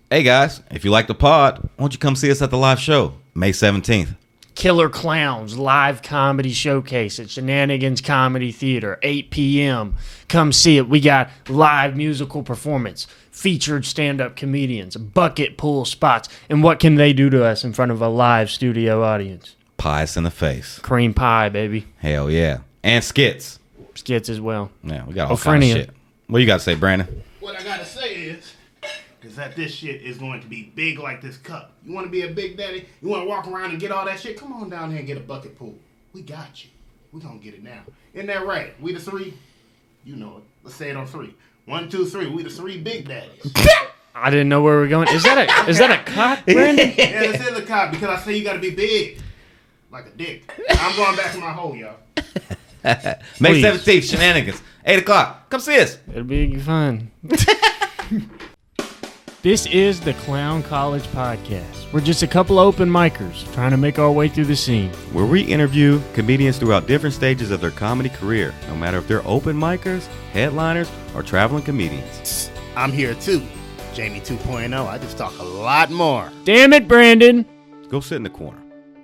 Hey guys, if you like the pod, why don't you come see us at the live show, May 17th. Killer Clowns live comedy showcase at Shenanigans Comedy Theater, 8 p.m. Come see it. We got live musical performance, featured stand-up comedians, bucket pool spots, and what can they do to us in front of a live studio audience? Pie us in the face. Cream pie, baby. Hell yeah. And skits. Skits as well. Yeah, we got all kinds of shit. What you got to say, Brandon? What I got to say is that this shit is going to be big like this cup. You want to be a big daddy? You want to walk around and get all that shit? Come on down here and get a bucket pool. We got you. We going to get it now. Isn't that right? We the three? You know it. Let's say it on three. 1, 2, 3. We the three big daddies. I didn't know where we were going. Is that a cock, Brandon? Yeah, this is a cop because I say you got to be big. Like a dick. I'm going back to my hole, y'all. May 17th, Shenanigans, 8 o'clock. Come see us. It'll be fun. This is the Clown College Podcast. We're just a couple of open micers trying to make our way through the scene. Where we interview comedians throughout different stages of their comedy career, no matter if they're open micers, headliners, or traveling comedians. I'm here too. Jamie 2.0. I just talk a lot more. Damn it, Brandon. Go sit in the corner.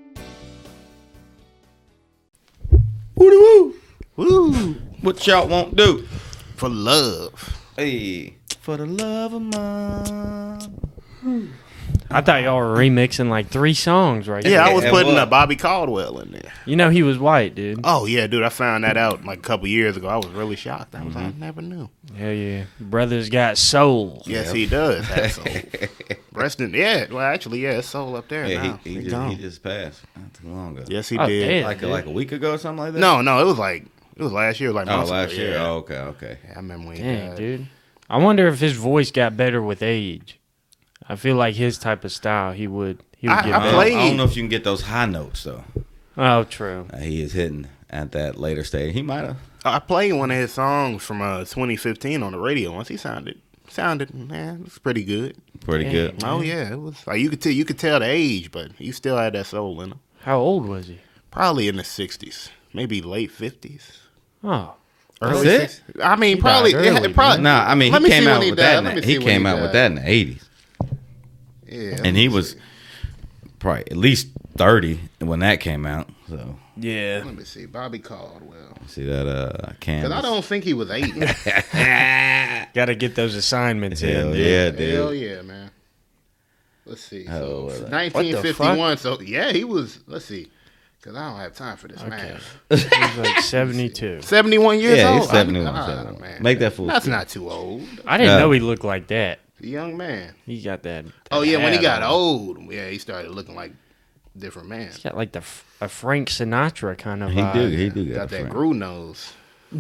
Woo! Woo! What y'all won't do? For love. Hey, for the love of mine. I thought y'all were remixing like 3 songs right Yeah, there. I was putting a Bobby Caldwell in there. You know he was white, dude. Oh, yeah, dude. I found that out like a couple years ago. I was really shocked. I was like, I never knew. Hell yeah. Brother's got soul. Yes, he does have soul. Resting, yeah. Well, actually, yeah, it's soul up there Yeah, now. he just passed not too long ago. Yes, he Oh, did. damn. Like a week ago or something like that? No, it was last year. Like months last ago, year. Yeah. Oh, okay. Yeah, I remember when he Dang, died. dude. I wonder if his voice got better with age. I feel like his type of style, he would get I better. played- I don't know if you can get those high notes, though. Oh, true. He is hitting at that later stage. He might have. I played one of his songs from 2015 on the radio once. He sounded, man, it was pretty good. Pretty good. Oh yeah, it was like you could tell the age, but he still had that soul in him. How old was he? Probably in the 60s, maybe late 50s. Oh. Early That's 60s. I mean, He probably. died early, Nah, I mean, Let he me came see out when he with that. died. Let me He see when came he out died. with that in the 80s. Yeah, And he was probably at least 30 when that came out. So, Yeah. Let me see. Bobby Caldwell. see that Because I don't think he was 8. Got to get those assignments Hell in. yeah, dude. Hell yeah, man. Let's see. Oh, So, well, 1951. So, yeah, he was. Let's see. Because I don't have time for this math. He was like 72. 71 years Yeah, old? he's 71. Ah, 71. man. Make that fool. That's not too old. I didn't know he looked like that. A young man. He got that. Oh, yeah, when he hat got on. old, yeah, he started looking like a different man. He got like a Frank Sinatra kind of He vibe. do Got that friend. Gru nose.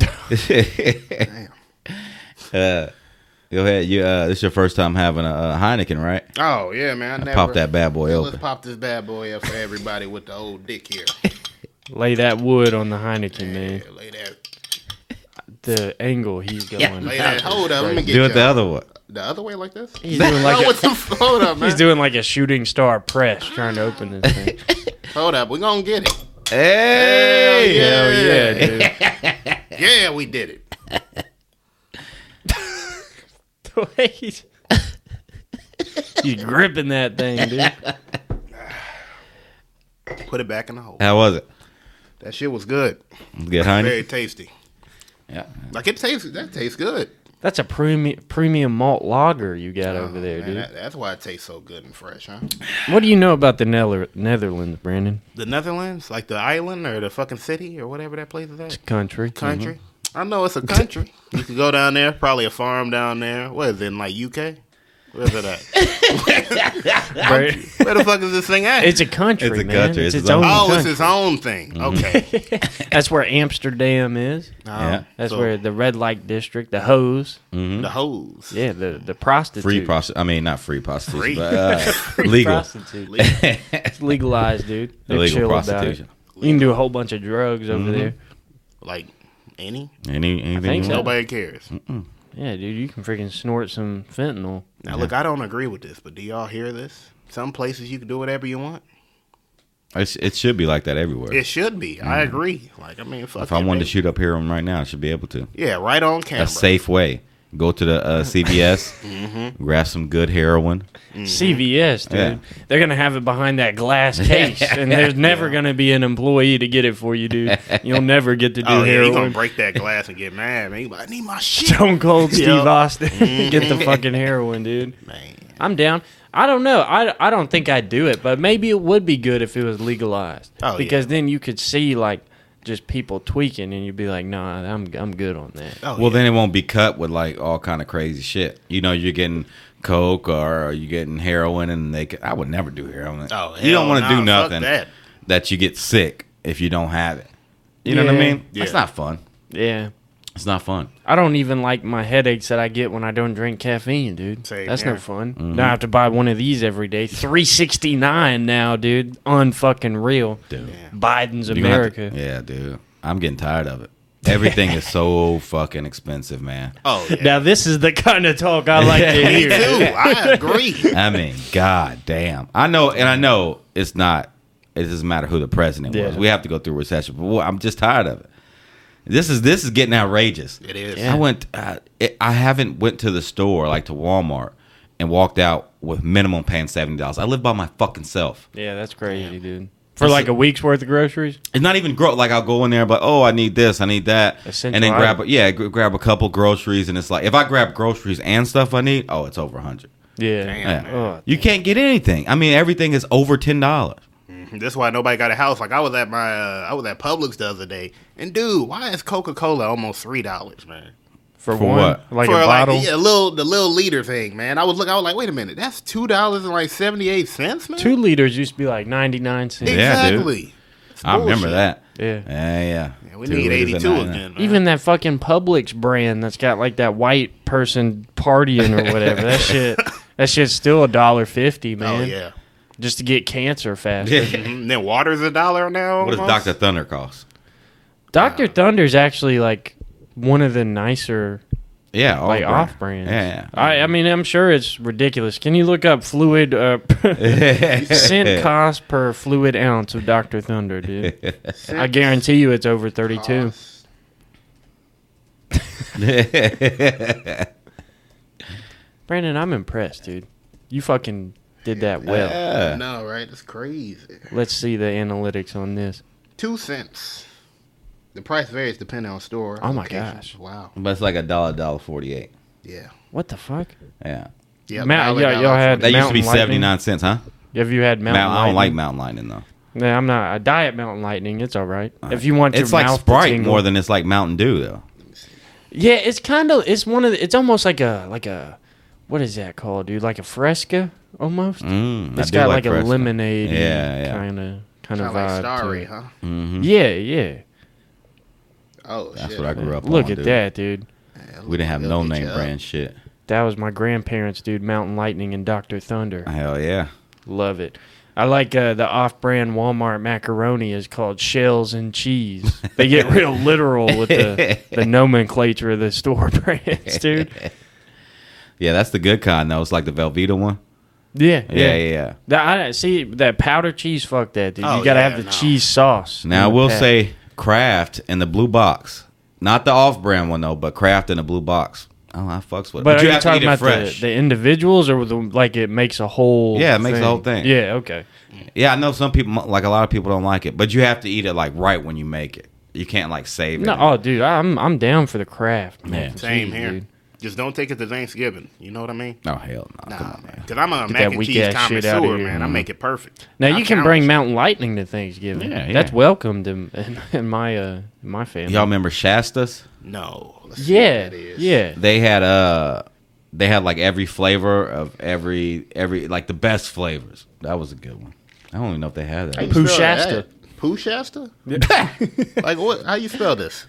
Go ahead. This is your first time having a Heineken, right? Oh, yeah, man. I never, Pop that bad boy Let's open. pop this bad boy up for everybody with the old dick here. Lay that wood on the Heineken, man. Yeah, lay that. The angle he's going. Lay that. Hold up. Let me get Do it you. the other way. The other way like this? He's doing like No, what the hold up, man. he's doing like a shooting star press trying to open this thing. Hold up. We're going to get it. Hey! Hell yeah, dude. Yeah, we did it. The way he's gripping that thing, dude. Put it back in the hole. How was it? That shit was good. Get Heineken? Very tasty. Yeah. Like that tastes good. That's a premium malt lager you got over there, Man, dude. that's why it tastes so good and fresh, huh? What do you know about the Netherlands, Brandon? The Netherlands, like the island or the fucking city or whatever that place is at. Country. Country. I know it's a country. You could go down there, probably a farm down there. What is it, in like UK? Where's it at? Right. Where the fuck is this thing at? It's a country, It's a man. country. It's It's its its own own- oh, it's country. its own thing. Okay. That's where Amsterdam is. Yeah. That's So, where the red light district, the hose. the hose. Yeah, the prostitute. Free prostitution. I mean, not free prostitution, Free. but Free legal. prostitute. It's legalized, dude. They're Illegal chill about it. prostitution. You can do a whole bunch of drugs over there. Like any? Anything think you so. want? Nobody cares. Yeah, dude, you can freaking snort some fentanyl. Now, look, I don't agree with this, but do y'all hear this? Some places you can do whatever you want. It should be like that everywhere. It should be. I agree. Like, I mean, fuck If I it, wanted to man. shoot up here right now, I should be able to. Yeah, right on camera. A safe way. Go to the CVS, grab some good heroin. CVS, dude. Yeah. They're going to have it behind that glass case, and there's never going to be an employee to get it for you, dude. You'll never get to do Oh, yeah, heroin. you gonna break that glass and get mad, man. You like, I need my shit. Stone Cold Steve Yup. Austin. Get the fucking heroin, dude. Man. I'm down. I don't know. I don't think I'd do it, but maybe it would be good if it was legalized. Oh, because yeah. then you could see like just people tweaking, and you'd be like, "Nah, I'm good on that." Oh, Well, yeah. then it won't be cut with like all kind of crazy shit. You know, you're getting coke or you're getting heroin, and I would never do heroin. Oh, you don't hell want to do nah, fuck nothing that. you get sick if you don't have it. You know what I Yeah. mean? That's Yeah. not fun. Yeah. It's not fun. I don't even like my headaches that I get when I don't drink caffeine, dude. Same That's here. no fun. Now I have to buy one of these every day. $3.69 now, dude. Unfucking real. Dude. Biden's You're gonna have America. to- yeah, dude. I'm getting tired of it. Everything is so fucking expensive, man. Oh, yeah. Now this is the kind of talk I like to Me hear. too. I agree. I mean, god damn. I know it's not. It doesn't matter who the president was. Yeah. We have to go through a recession, but I'm just tired of it. This is getting outrageous. It is. Yeah. I haven't went to the store like to Walmart and walked out with minimum paying $70. I live by my fucking self. Yeah, that's crazy, dude. For like a week's worth of groceries? It's not even like I'll go in there, but I need this, I need that, Essential and then item. grab a couple groceries, and it's like if I grab groceries and stuff I need, it's over 100. Yeah. Damn, Yeah. man. Oh, You can't get anything. I mean, everything is over $10. That's why nobody got a house. Like I was at Publix the other day, and dude, why is Coca-Cola almost $3, man? for For one? what? Like For a bottle? the little liter thing, man. I was like, wait a minute, that's $2.78, man. 2 liters used to be like 99 cents. Yeah, dude. Exactly. It's I remember bullshit. that. Yeah. Yeah. Yeah, we 2 need liters 82 of 99. again, man. Even that fucking Publix brand that's got like that white person partying or whatever. that shit's still $1.50, man. Oh yeah. Just to get cancer faster. Mhm. Then water's $1 now. What does almost? Dr. Thunder cost? Dr. Thunder's actually like one of the nicer Yeah, like brand. off brands. Yeah. I mean, I'm sure it's ridiculous. Can you look up fluid cent cost per fluid ounce of Dr. Thunder, dude? I guarantee you it's over 32. Brandon, I'm impressed, dude. You fucking did that well. Yeah. No, right? That's crazy. Let's see the analytics on this. 2 cents. The price varies depending on store. Oh, my location. gosh. Wow. But it's like $1.48. Yeah. What the fuck? Yeah. Yeah. Y'all had That used to be Mountain Lightning? 79 cents, huh? Have you had Mountain I don't like Lightning? Mountain Lightning though. Nah, I'm not. I diet Mountain Lightning. It's all right. If you want It's your like mouth Sprite to tingle. more than it's like Mountain Dew though. Yeah, it's kind of. It's one of. It's almost like a. What is that called, dude? Like a Fresca, almost. I It's do got like a Fresca. lemonade. Yeah. Kind of Kind of vibe. like to Starry, it. huh? Yeah. Oh, That's shit. what I grew up Look on, at dude. that, dude. Yeah, We didn't have they'll no get name you up. brand shit. That was my grandparents, dude. Mountain Lightning and Dr. Thunder. Hell yeah. Love it. I like the off-brand Walmart macaroni is called shells and cheese. They get real literal with the nomenclature of the store brands, dude. Yeah, that's the good kind though. It's like the Velveeta one. Yeah. See that powder cheese. Fuck that, dude. Oh, You gotta yeah, have the no. cheese sauce. Now I in the will pack. say Kraft in the blue box. Not the off-brand one though, but Kraft in the blue box. Oh, I fucks with it. But are you you have to talking eat it about fresh. the individuals or like it makes a whole? Yeah, it makes the whole thing. Yeah. Okay. Yeah, I know some people, like a lot of people, don't like it, but you have to eat it like right when you make it. You can't like save it. No, oh, dude, I'm down for the craft. mac and Same cheese, here. dude. Just don't take it to Thanksgiving. You know what I mean? Oh hell no! Come Nah, on, man. man. Because I'm a Get mac that and weak cheese ass shit outta connoisseur, here. man. I make it perfect. Now I you can challenge bring you. Mountain Lightning to Thanksgiving. Yeah, yeah. That's welcomed in my family. Y'all remember Shasta's? No. Let's see what Yeah, that is. yeah. They had like every flavor of every like the best flavors. That was a good one. I don't even know if they had How you that. Pooh spell Shasta. that? Pooh Shasta? Like what? How you spell this?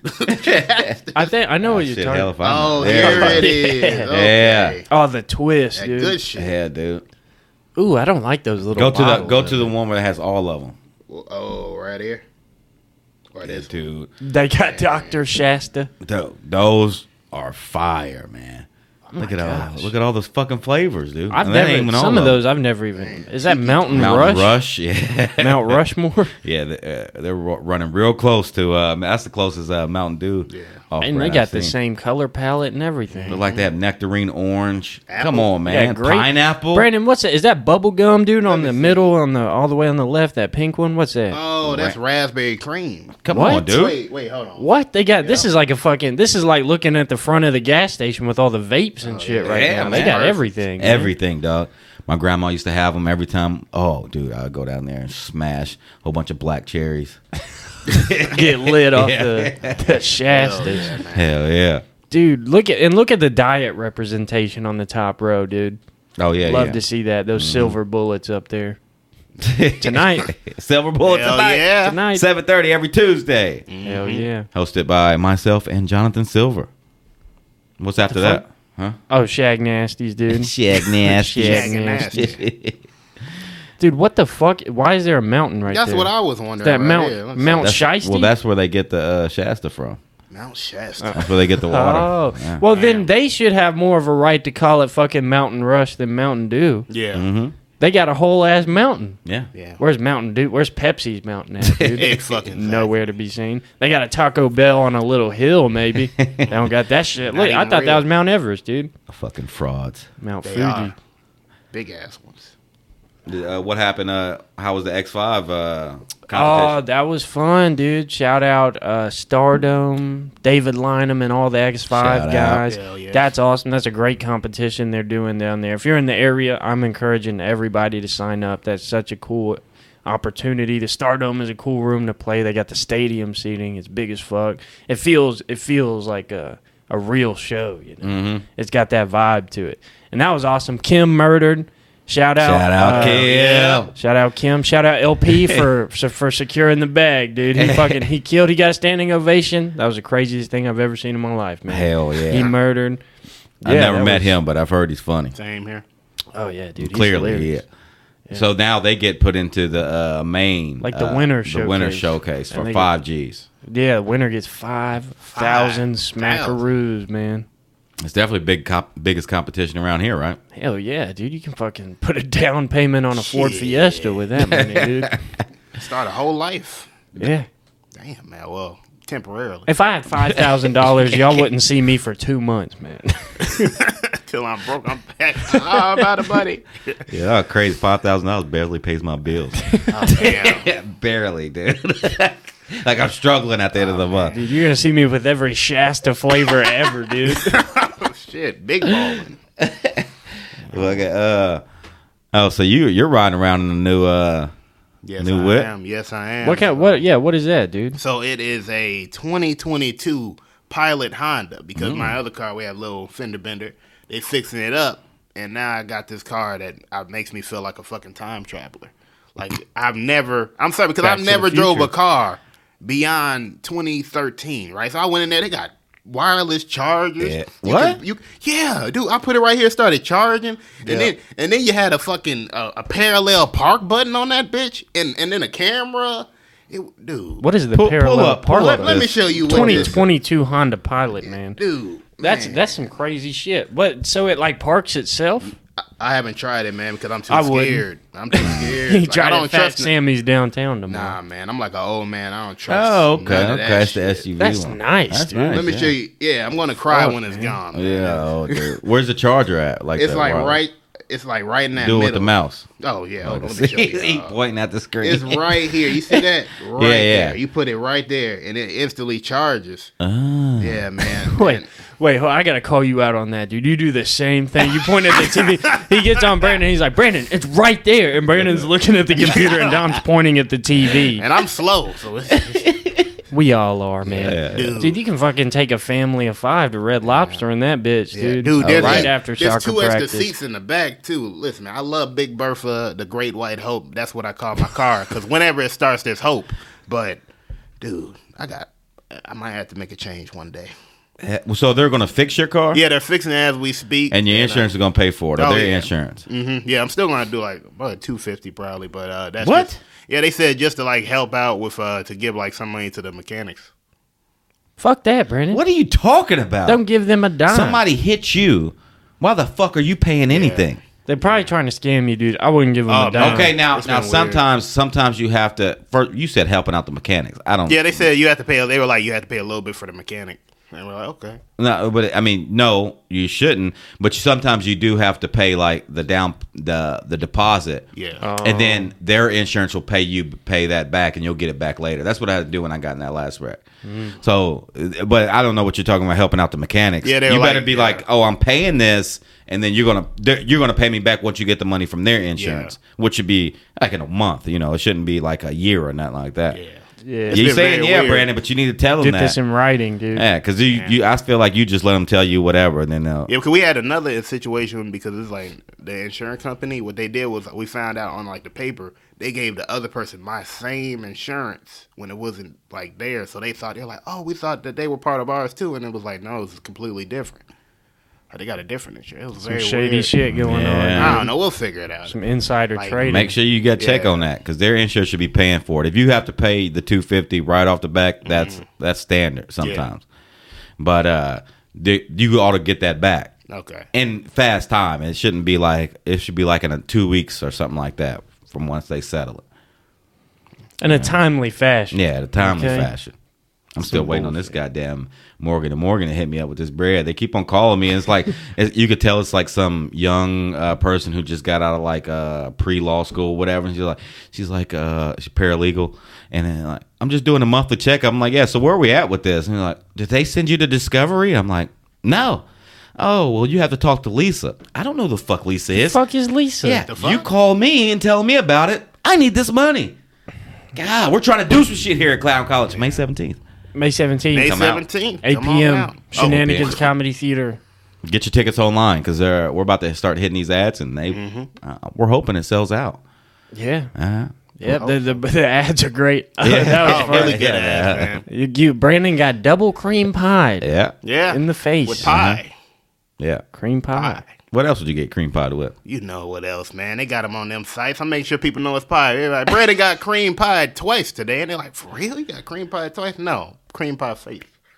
I know what you're Shit, talking hell about. if I know. Oh, There here it it is. is. Okay. Yeah. Oh, the twist, That dude. good shit. Yeah, dude. Ooh, I don't like those little. Go bottles to of the it. one where it has all of them. Oh, right here. Right Yeah, this dude. They got Dr. Shasta. Those are fire, man. Look at all those fucking flavors, dude. I've And that ain't never even all some of them. those I've never even. Is that Mountain Mountain Rush? Rush, yeah. Mount Rushmore. Yeah, they're running real close to. That's the closest Mountain Dew. Yeah, And they got the same color palette and everything. Look like they have nectarine orange. Apple. Come on, man. Yeah, great. Pineapple. Brandon, what's that? Is that bubble gum, dude? On the middle, all the way on the left, that pink one. What's that? Oh, that's raspberry cream. Come What? on, dude. Wait, hold on. What they got? This is like a fucking. This is like looking at the front of the gas station with all the vapes and shit right yeah, now. They man. got everything. man. Everything, dog. My grandma used to have them every time. Oh, dude, I'd go down there and smash a whole bunch of black cherries. Get lit off the Shasta. Hell yeah. Dude, look at the diet representation on the top row, dude. Oh yeah, Love yeah. to see that. Those silver bullets up there. Tonight. Silver Bullet Hell tonight. yeah. Tonight. 7:30 every Tuesday. Hell yeah. Hosted by myself and Jonathan Silver. What's after that? Huh? Oh, Shag Nasties, dude. Shag nasty. Shag Shag Nasty. Dude, what the fuck? Why is there a mountain right That's there? what I was wondering. That right Mount here. Let's Mount see. Shiesty? Well, that's where they get the Shasta from. Mount Shasta. That's where they get the water. Oh, Yeah. well then they should have more of a right to call it fucking Mountain Rush than Mountain Dew. Yeah. Mm-hmm. They got a whole ass mountain. Yeah. Yeah. Where's Mountain Dew? Where's Pepsi's mountain at, dude? It's fucking Nowhere to be seen. They got a Taco Bell on a little hill, maybe. They don't got that shit. Not Look, I even thought that real. was Mount Everest, dude. Fucking frauds. Mount They Fuji. are. Big ass ones. What happened? How was the X5 Oh, competition? that was fun, dude. Shout out Stardome, David Lynham, and all the X5 Shout out. guys. Hell yeah. That's awesome. That's a great competition they're doing down there. If you're in the area, I'm encouraging everybody to sign up. That's such a cool opportunity. The Stardome is a cool room to play. They got the stadium seating. It's big as fuck. It feels like a real show, you know. Mm-hmm. It's got that vibe to it. And that was awesome. Kim murdered. Shout out Kim. Shout out Kim. Shout out LP for securing the bag, dude. He killed. He got a standing ovation. That was the craziest thing I've ever seen in my life, man. Hell yeah. He murdered. I Yeah, never that met was- him, but I've heard he's funny. Same here. Oh yeah, dude. He's Clearly, hilarious. yeah. So now they get put into the main, Like the winner the winner showcase. showcase for And they 5Gs. Yeah, the winner gets 5,000 smackaroos, man. It's definitely biggest competition around here, right? Hell yeah, dude. You can fucking put a down payment on a Ford Shit. Fiesta with that money, dude. Start a whole life. Yeah. Damn, man. Well, temporarily. If I had $5,000, y'all wouldn't see me for 2 months, man. Till I'm broke, I'm back. How about it, buddy? Yeah, crazy. $5,000 barely pays my bills. Oh, damn. Yeah, barely, dude. Like I'm struggling at the end of the month. Dude, you're gonna see me with every Shasta flavor ever, dude. Oh, shit. Big balling. Look at so you're riding around in a new Yes, New I whip? am. Yes, I am. What is that, dude? So it is a 2022 Pilot Honda because my other car, we have a little fender bender. They fixing it up, and now I got this car that makes me feel like a fucking time traveler. Like I'm sorry, because Back I've to the never drove future. a car beyond 2013, right? So I went in there, they got wireless chargers. Yeah. You What? Yeah, dude, I put it right here, started charging, and then you had a fucking a parallel park button on that bitch, and then a camera. Dude, What is the Pull parallel up park? let me show you what this, 2022 Honda Pilot, man. dude. That's man. that's some crazy shit. What? So it like parks itself? I haven't tried it, man, because I'm too I wouldn't. scared. I'm too scared. He Like, I tried don't at Fat trust it. Sammy's downtown tomorrow. Nah, man, I'm like an old man. I don't trust. Oh, none okay. of Okay, that that's the shit. SUV That's one. nice, That's dude. nice, Let me yeah. show you. Yeah, I'm gonna cry Fuck, when it's man. gone. man. Yeah, oh, dude. Where's the charger at? Like It's that like wireless? right. It's like right in that Do it middle. with the mouse. Oh yeah, hold on, let me show you. He pointing at the screen. It's right here. You see that? Right Yeah. there. You put it right there, and it instantly charges. Ah. Yeah, man. Wait, I gotta call you out on that, dude. You do the same thing. You point at the TV. He gets on Brandon. He's like, Brandon, it's right there. And Brandon's looking at the computer, and Dom's pointing at the TV. And I'm slow, so it's We all are, man. Yeah. Dude, you can fucking take a family of 5 to Red Lobster in that bitch, dude. there's right after there's soccer 2 extra practice. seats in the back too. Listen, man, I love Big Bertha, the Great White Hope. That's what I call my car because whenever it starts, there's hope. But, dude, I might have to make a change one day. So they're gonna fix your car? Yeah, they're fixing it as we speak. And your insurance is gonna pay for it. Or Oh, their yeah. insurance. Yeah, I'm still gonna do like about $250 probably, but that's What? just- yeah, they said just to like help out with to give like some money to the mechanics. Fuck that, Brandon. What are you talking about? Don't give them a dime. Somebody hit you Why the fuck are you paying anything? They're probably trying to scam you, dude. I wouldn't give them a dime. Okay, now It's been sometimes you have to. First, you said helping out the mechanics. I don't. Yeah, they said you have to pay. They were like, you have to pay a little bit for the mechanic. And we're like, okay. No, but I mean, no, you shouldn't. But sometimes you do have to pay like the deposit. Yeah. And then their insurance will pay that back, and you'll get it back later. That's what I had to do when I got in that last wreck. So, but I don't know what you're talking about helping out the mechanics. Yeah, you better like, be like, oh, I'm paying this, and then you're gonna pay me back once you get the money from their insurance, which should be like in a month. You know, it shouldn't be like a year or nothing like that. Yeah. Yeah. You're saying weird. Brandon, but you need to tell them Get that. this in writing, dude. Yeah, because I feel like you just let them tell you whatever, and then they'll. Yeah, because we had another situation because it's like the insurance company. What they did was we found out on like the paper they gave the other person my same insurance when it wasn't like theirs. So they're like, oh, we thought that they were part of ours too, and it was like, no, it's completely different. They got a different insurance. It was Some very shady weird. shit going on. I don't know. We'll figure it out. Some insider Like, trading. Make sure you get check on that because their insurance should be paying for it. If you have to pay the $250 right off the back, that's standard sometimes. But you ought to get that back Okay. in fast time. It shouldn't be like it should be like in 2 weeks or something like that from once they settle it. In a timely fashion. Yeah, the timely Okay. fashion. I'm still waiting on this goddamn Morgan and Morgan to hit me up with this bread. They keep on calling me, and it's like you could tell it's like some young person who just got out of like pre-law school, whatever. And she's like she's paralegal, and then like I'm just doing a monthly checkup. I'm like, yeah. So where are we at with this? And they're like, did they send you to Discovery? I'm like, no. Oh well, you have to talk to Lisa. I don't know who the fuck Lisa is. Fuck is Lisa? Yeah, The fuck? you call me and tell me about it. I need this money. God, we're trying to do some shit here at Clown College, May 17th. May 17th. May Come out. 17th. 8 Come on p.m. out. Shenanigans Comedy Theater. Get your tickets online because we're about to start hitting these ads, and we're hoping it sells out. Yeah. Uh-huh. Yeah, the ads are great. Yeah. That was Oh, funny. really good ass, man. Brandon got double cream pie. Yeah, Yeah. In the face. With pie. yeah. Cream pie. Pie. What else would you get cream pie with? You know what else, man? They got them on them sites. I make sure people know it's pie. They're like, Brandon got cream pie twice today. And they're like, for real? You got cream pie twice? No. Cream pie face.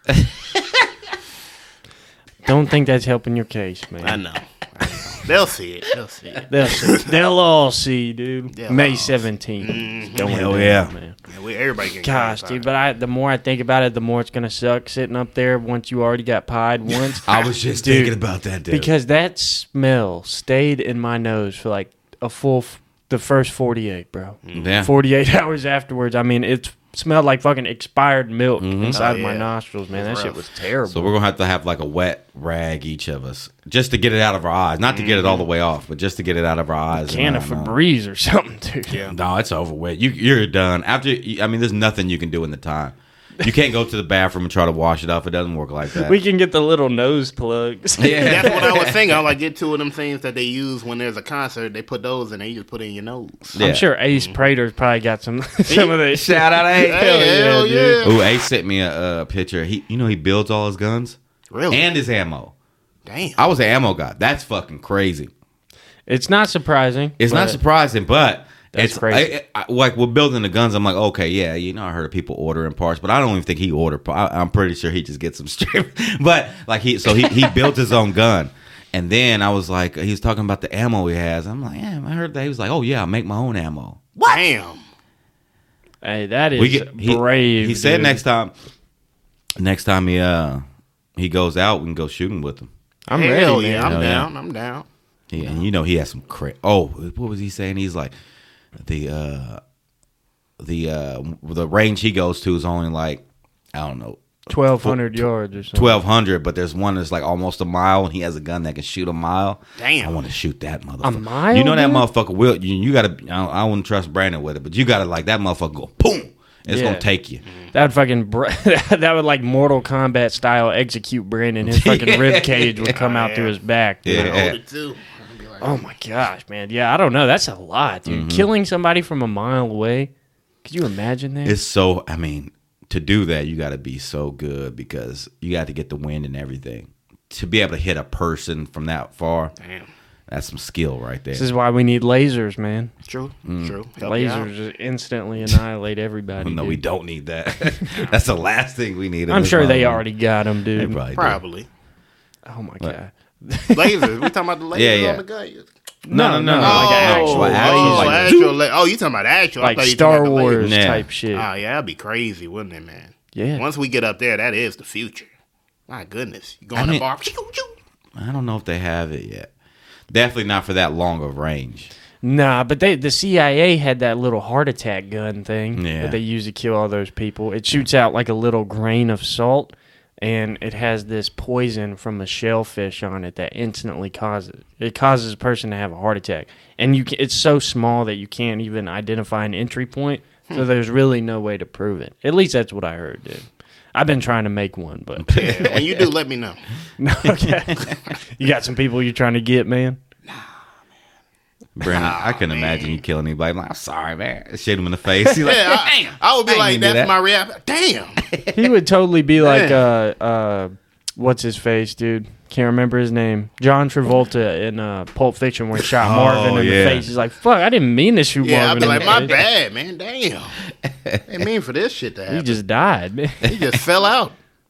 Don't think that's helping your case, man. I know. They'll see it. They'll see it. They'll see. They'll all see, dude. They'll May all see. 17th. Going Hell down, yeah. man. Yeah, everybody getting Gosh, cream dude, pie. but the more I think about it, the more it's gonna suck sitting up there once you already got pied once. I was just Dude, thinking about that, dude. Because that smell stayed in my nose for like the first 48, bro. yeah. 48 hours afterwards. I mean, it smelled like fucking expired milk inside Oh, my yeah. nostrils, man. That It's shit rough. was terrible. So we're gonna have like a wet rag each of us, just to get it out of our eyes, not to get it all the way off, but just to get it out of our eyes. can of Febreze or something, dude. Yeah. No, it's over with. You're done. There's nothing you can do in the time. You can't go to the bathroom and try to wash it off. It doesn't work like that. We can get the little nose plugs. Yeah. That's what I was thinking. I like get two of them things that they use when there's a concert. They put those in. They just put it in your nose. Yeah. I'm sure Ace Prater's probably got some of the Shout out, Ace. Hell yeah. Ooh, Ace sent me a picture. He builds all his guns Really? and his ammo. Damn. I was an ammo guy. That's fucking crazy. It's not surprising. It's not but surprising, but That's it's crazy. like we're building the guns. I'm like, okay, yeah, I heard of people ordering parts, but I don't even think he ordered. I'm pretty sure he just gets them straight. But like he built his own gun, and then I was like, he was talking about the ammo he has. I'm like, yeah, I heard that. He was like, oh yeah, I make my own ammo. Damn. Hey, that is brave. He said dude. next time he goes out, we can go shooting with him. I'm Hell ready, yeah. man. I'm Hell yeah. down. I'm down. And he has some what was he saying? He's like the range he goes to is only like, I don't know, 1,200 yards or something. 1,200, but there's one that's like almost a mile, and he has a gun that can shoot a mile. Damn. I want to shoot that motherfucker. A mile, You know that dude? motherfucker will. You gotta. I wouldn't trust Brandon with it, but you gotta like that motherfucker go boom. It's Yeah. gonna take you. That would fucking that would like Mortal Kombat style execute Brandon. His fucking rib cage would come out through his back. Dude. Yeah. Hold it too. I'd be like, Oh my gosh, man. Yeah, I don't know. That's a lot, dude. Mm-hmm. Killing somebody from a mile away. Could you imagine that? It's so. I mean, to do that, you got to be so good because you got to get the wind and everything to be able to hit a person from that far. Damn. That's some skill right there. This is why we need lasers, man. True. Mm. True. Help you out. Lasers just instantly annihilate everybody. No, dude. we don't need that. That's the last thing we need. in I'm this sure they moment. already got them, They dude. probably do. Probably. Oh my But- god. Lasers. We talking about the lasers Yeah. on the gun. No. like Oh, actual like, oh, you talking about actual? I like thought you Star talking about the Wars lasers. Yeah. type shit. Oh yeah, that'd be crazy, wouldn't it, man? Yeah. Once we get up there, that is the future. My goodness, you go in the mean- bar. I don't know if they have it yet. Definitely not for that long of range. Nah, but the CIA had that little heart attack gun thing Yeah. that they use to kill all those people. It shoots out like a little grain of salt, and it has this poison from a shellfish on it that instantly causes a person to have a heart attack. And it's so small that you can't even identify an entry point. So there's really no way to prove it. At least that's what I heard, dude. I've been trying to make one, but Yeah, when you do, let me know. okay. You got some people you're trying to get, man. Brandon, I couldn't imagine you killing anybody. I'm like, I'm sorry, man. Shoot him in the face. He's like, Yeah, I would be I ain't like, gonna do that's that. my reaction. Damn. He would totally be like, what's his face, dude? Can't remember his name. John Travolta in Pulp Fiction when he shot Marvin in yeah. the face. He's like, fuck, I didn't mean to shoot Yeah, I'd Marvin be in like, the my face. bad, man. Damn. Ain't mean for this shit to happen. He just died, man. He just fell out.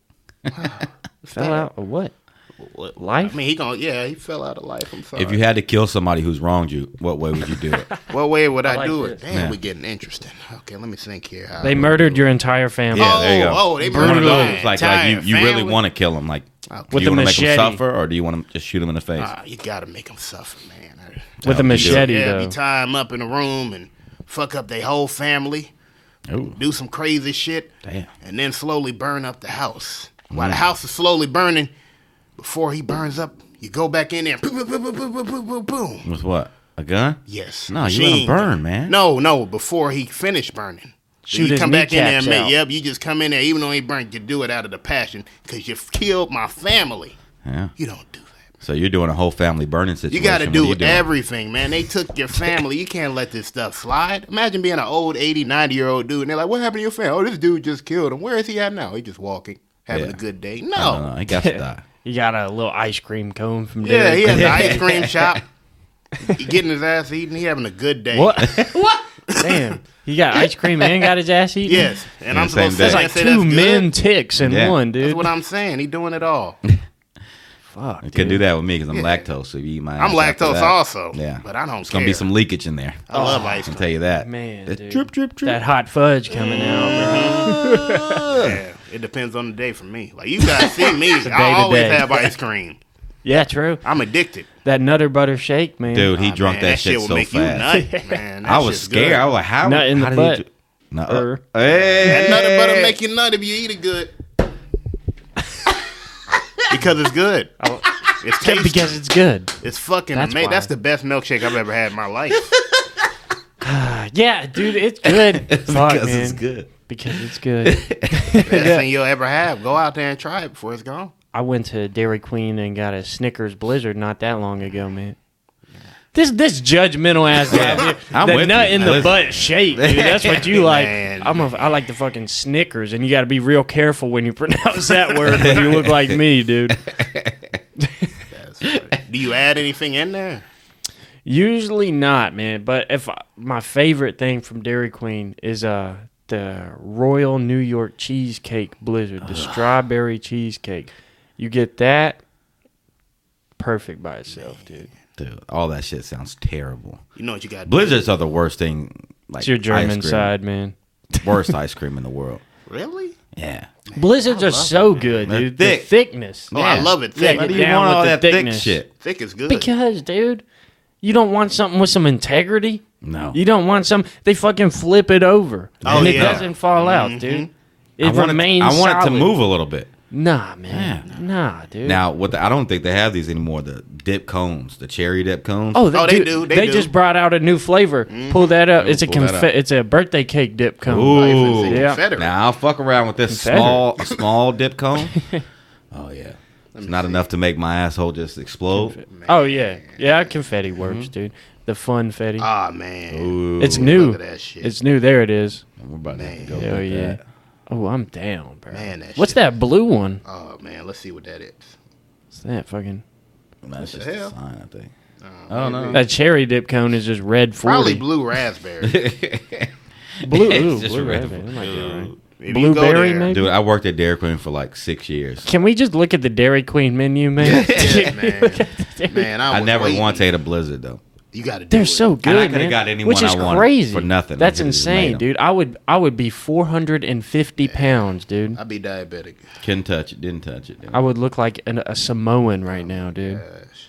Fell out of what? What? Life? I mean, he fell out of life. I'm sorry. if you had to kill somebody who's wronged you, what way would you do it? What way would I like do this. it? Damn, Yeah. we're getting interesting. Okay, let me think here. How They murdered your entire family. Yeah, there you go. Oh, they One of murdered my those, like entire you really family? want to kill him. Like, With do you a want to make him machete. suffer, or do you want to just shoot him in the face? You gotta make them suffer, man. With a machete, Yeah, though. be tie 'em up in a room and fuck up their whole family, Ooh, do some crazy shit, damn. and then slowly burn up the house. While the house is slowly burning, before he burns up, you go back in there. Boom, boom, boom, boom, boom, boom, boom, boom. With what? A gun? Yes. No, you let him machine burn, gun. man. No, before he finished burning. So Shoot you his come back in there kneecaps and out. yep, you just come in there, even though he burnt, you do it out of the passion, because you killed my family. Yeah. You don't do that. So you're doing a whole family burning situation. You got to What are do you doing? everything, man. They took your family. You can't let this stuff slide. Imagine being an old 80, 90-year-old dude, and they're like, what happened to your family? Oh, this dude just killed him. Where is he at now? He just walking, having Yeah. a good day. No, he got to die. You got a little ice cream cone from Yeah, Dairy he Queen. has an ice cream shop. He getting his ass eaten. He having a good day. What? What? Damn. He got ice cream and got his ass eaten? Yes, and Yeah, I'm supposed to same say, day. That's say like two that's men good? ticks in Yeah. one, dude. That's what I'm saying. He doing it all. Fuck, You could do dude. that with me because I'm Yeah. lactose. So if you eat my I'm ass after lactose that- also. Yeah. But I don't It's care. gonna be some leakage in there. I love I ice can cream. tell you that. Man, It's dude. drip, drip, drip. That hot fudge coming out, Yeah, it depends on the day for me. Like you guys see me, I day-to-day. always have ice cream. bro. Yeah, true. I'm addicted. That Nutter Butter Shake, man. Dude, he Oh, drunk man, that shit will so make fast. you nut, man. That I was shit's scared. good. I was like, how? Nut in how the did he butt. do- No. Er. Hey. That nut butter make you nut if you eat it good. Because it's good. It's tasty. Because it's good. It's fucking That's amazing. why. That's the best milkshake I've ever had in my life. Yeah, dude, it's good. Fuck, Because man. it's good. Because it's good. Best thing you'll ever have. Go out there and try it before it's gone. I went to Dairy Queen and got a Snickers Blizzard not that long ago, man. This judgmental ass guy here. I'm The with nut you. in the Listen. butt shake, dude. That's what you like. Man. I like the fucking Snickers, and you got to be real careful when you pronounce that word when you look like me, dude. That's funny. Do you add anything in there? Usually not, man. But my favorite thing from Dairy Queen is the Royal New York Cheesecake Blizzard, the strawberry cheesecake. You get that, perfect by itself, dude. Dude, all that shit sounds terrible. You know what you got to do? Blizzards are the worst thing. Like It's your German ice cream. side, man. Worst ice cream in the world. Really? Yeah. Blizzards are so good, They're dude. thick. The thickness. Oh, I love it thick. get Why do you down want with all the that thickness. thick shit? Thick is good. Because, dude, you don't want something with some integrity. No. You don't want some. They fucking flip it over, Oh, and it yeah. doesn't fall out, dude. It I want remains. I want it to solid. move a little bit. Nah, man. Nah, dude. Now, I don't think they have these anymore. The dip cones, the cherry dip cones. Oh, Oh, they do. They They do. just brought out a new flavor. Pull that up. It's a pull that up. it's a birthday cake dip cone. Ooh. Yeah. Confederate. Now I'll fuck around with this Confederate. small dip cone. Oh yeah, it's not enough to make my asshole just explode. Oh yeah, yeah. Confetti works, dude. The funfetti. Ah, man. Ooh, It's new. Look at that shit. It's new. There it is. We're about to have to go Hell with yeah. that. Oh, I'm down, bro. Man, that What's shit- that blue one? Oh, man. Let's see what that is. What's that fucking? That's the just a hell? sign, I think. Oh, don't know. That cherry dip cone is just red 40. Probably blue raspberry. Blue. It's Ooh, just blue red. raspberry. That might be all right. If you go Blueberry, there- maybe? Dude, I worked at Dairy Queen for like 6 years. Can we just look at the Dairy Queen menu, man? Yeah, man. I was never waiting. once ate a Blizzard though. You got to do They're it. so good, And I coulda man. got anyone Which is I wanted crazy for nothing. That's They just made insane, 'em. dude. I would be 450 pounds, dude. I'd be diabetic. Couldn't touch it. Didn't touch it. I would look like a Samoan right now, dude.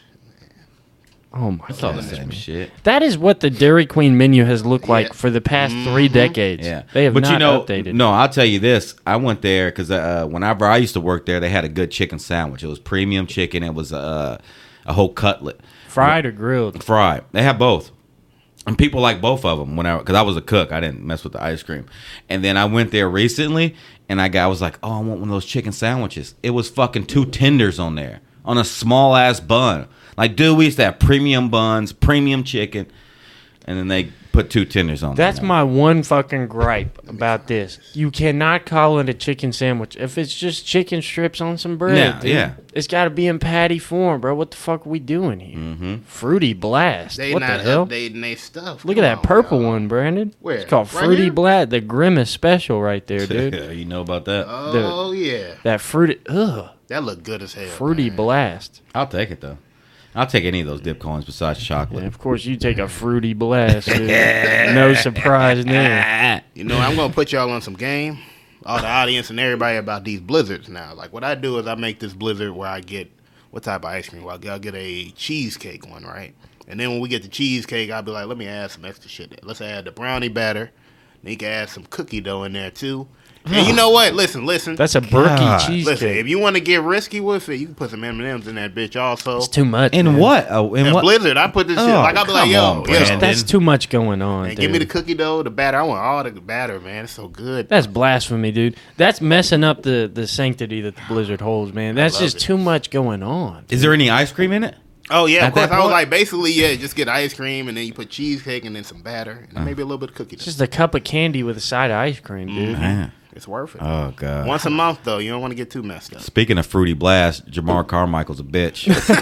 Oh my It's all the god, same shit. that is what the Dairy Queen menu has looked like Yeah. for the past 3 decades. Yeah, they have but not you know, updated. No, I'll tell you this. I went there because whenever I used to work there, they had a good chicken sandwich. It was premium chicken. It was a whole cutlet, Fried or grilled? fried. They have both, and people like both of them. Because I was a cook, I didn't mess with the ice cream. And then I went there recently, and I was like, oh, I want one of those chicken sandwiches. It was fucking 2 tenders on there on a small ass bun. Like, dude, we used to have premium buns, premium chicken, and then they put 2 tenders on there. That's my one fucking gripe about this. You cannot call it a chicken sandwich if it's just chicken strips on some bread. Yeah, dude. yeah. It's got to be in patty form, bro. What the fuck are we doing here? Mm-hmm. Fruity Blast. They What not the hell? updating their stuff. Look at Come that on, purple y'all. one, Brandon. Where? It's called Right Fruity here? Blast, the Grimace special right there, dude. You know about that? Oh yeah, That fruity, that look good as hell. Fruity man. Blast. I'll take it though. I'll take any of those dip coins besides chocolate. And of course, you take a Fruity Blast, dude. No surprise there. You know, I'm gonna put y'all on some game. All the audience and everybody about these blizzards now. Like what I do is I make this blizzard where I get what type of ice cream? Well, I'll get a cheesecake one, right? And then when we get the cheesecake, I'll be like, let me add some extra shit there. Let's add the brownie batter. Then you can add some cookie dough in there too. And you know what? Listen. That's a Berkey God. Listen, cheesecake. if you want to get risky with it, you can put some M&Ms in that bitch also. It's too much. In man. what? Oh, in And what? Blizzard, I put this shit Oh, like I'll be like, come yo, on, yo, Brandon. That's too much going on, man, dude. give me the cookie dough, the batter. I want all the batter, man. It's so good. That's blasphemy, dude. That's messing up the sanctity that the Blizzard holds, man. That's love just it. too much going on. Is there any ice cream in it? Oh yeah, At of course. that I was point? like, basically, yeah, just get ice cream and then you put cheesecake and then some batter and then maybe a little bit of cookie dough. It's just a cup of candy with a side of ice cream, dude. Man. It's worth it. Oh god. Once a month though, you don't want to get too messed up. Speaking of Fruity Blast, Jamar Carmichael's a bitch.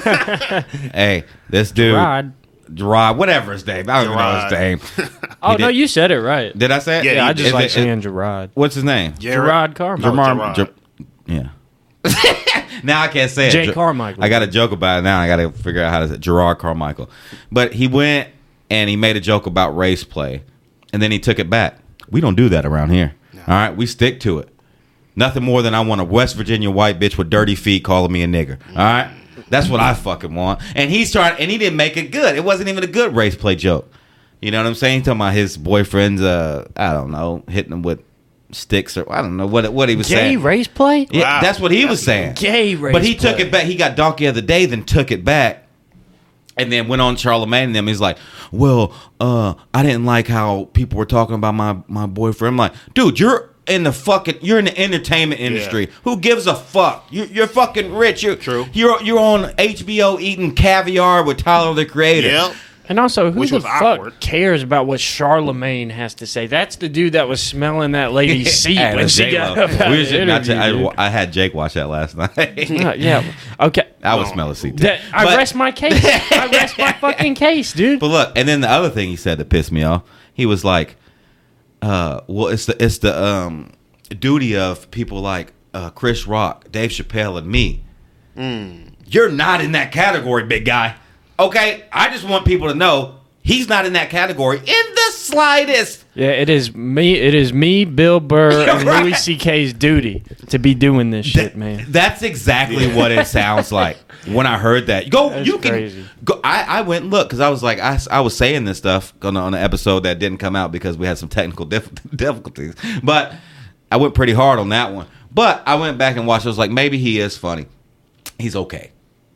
Hey, this dude, Rod. Gerard, whatever his name. I don't even know his name. Oh, He no, did- you said it right. Did I say it? Yeah, Yeah, you I just did. like Is it- saying Gerard. What's his name? Gerard Carmichael. Gerard. Yeah. Now I can't say it. Jay Carmichael. I got a joke about it now. I got to figure out how to say it. Gerard Carmichael. But he went and he made a joke about race play, and then he took it back. We don't do that around here. All right, we stick to it. Nothing more than I want a West Virginia white bitch with dirty feet calling me a nigger. All right, that's what I fucking want. And he's trying, and he didn't make it good. It wasn't even a good race play joke. You know what I'm saying? He's talking about his boyfriend's, I don't know, hitting him with sticks or I don't know what he was Gay saying. race play? Yeah, Wow. that's what he was saying. Gay race But he play. took it back. He got Donkey of the Day, then took it back. And then went on Charlamagne and them. He's like, well, I didn't like how people were talking about my boyfriend. I'm like, dude, you're in the entertainment industry. Who gives a fuck? You're fucking rich. True. You're on HBO eating caviar with Tyler the Creator. Yep. And also, who Which the was fuck awkward. cares about what Charlemagne has to say? That's the dude that was smelling that lady's seat Hey, when that's she J-Lo. got up out We of should the not- interview, dude. I had Jake watch that last night. Yeah. Okay. I would smell a seat. I But- rest my case. I rest my fucking case, dude. But look, and then the other thing he said that pissed me off, he was like, well, it's the duty of people like Chris Rock, Dave Chappelle, and me. You're not in that category, big guy. Okay, I just want people to know he's not in that category in the slightest. Yeah, it is me. It is me, Bill Burr, and Right. Louis C.K.'s duty to be doing this shit, man. That's exactly what it sounds like when I heard that. That's You can crazy. go. I went and looked because I was like, I was saying this stuff on an episode that didn't come out because we had some technical difficulties. But I went pretty hard on that one. But I went back and watched. I was like, maybe he is funny. He's okay.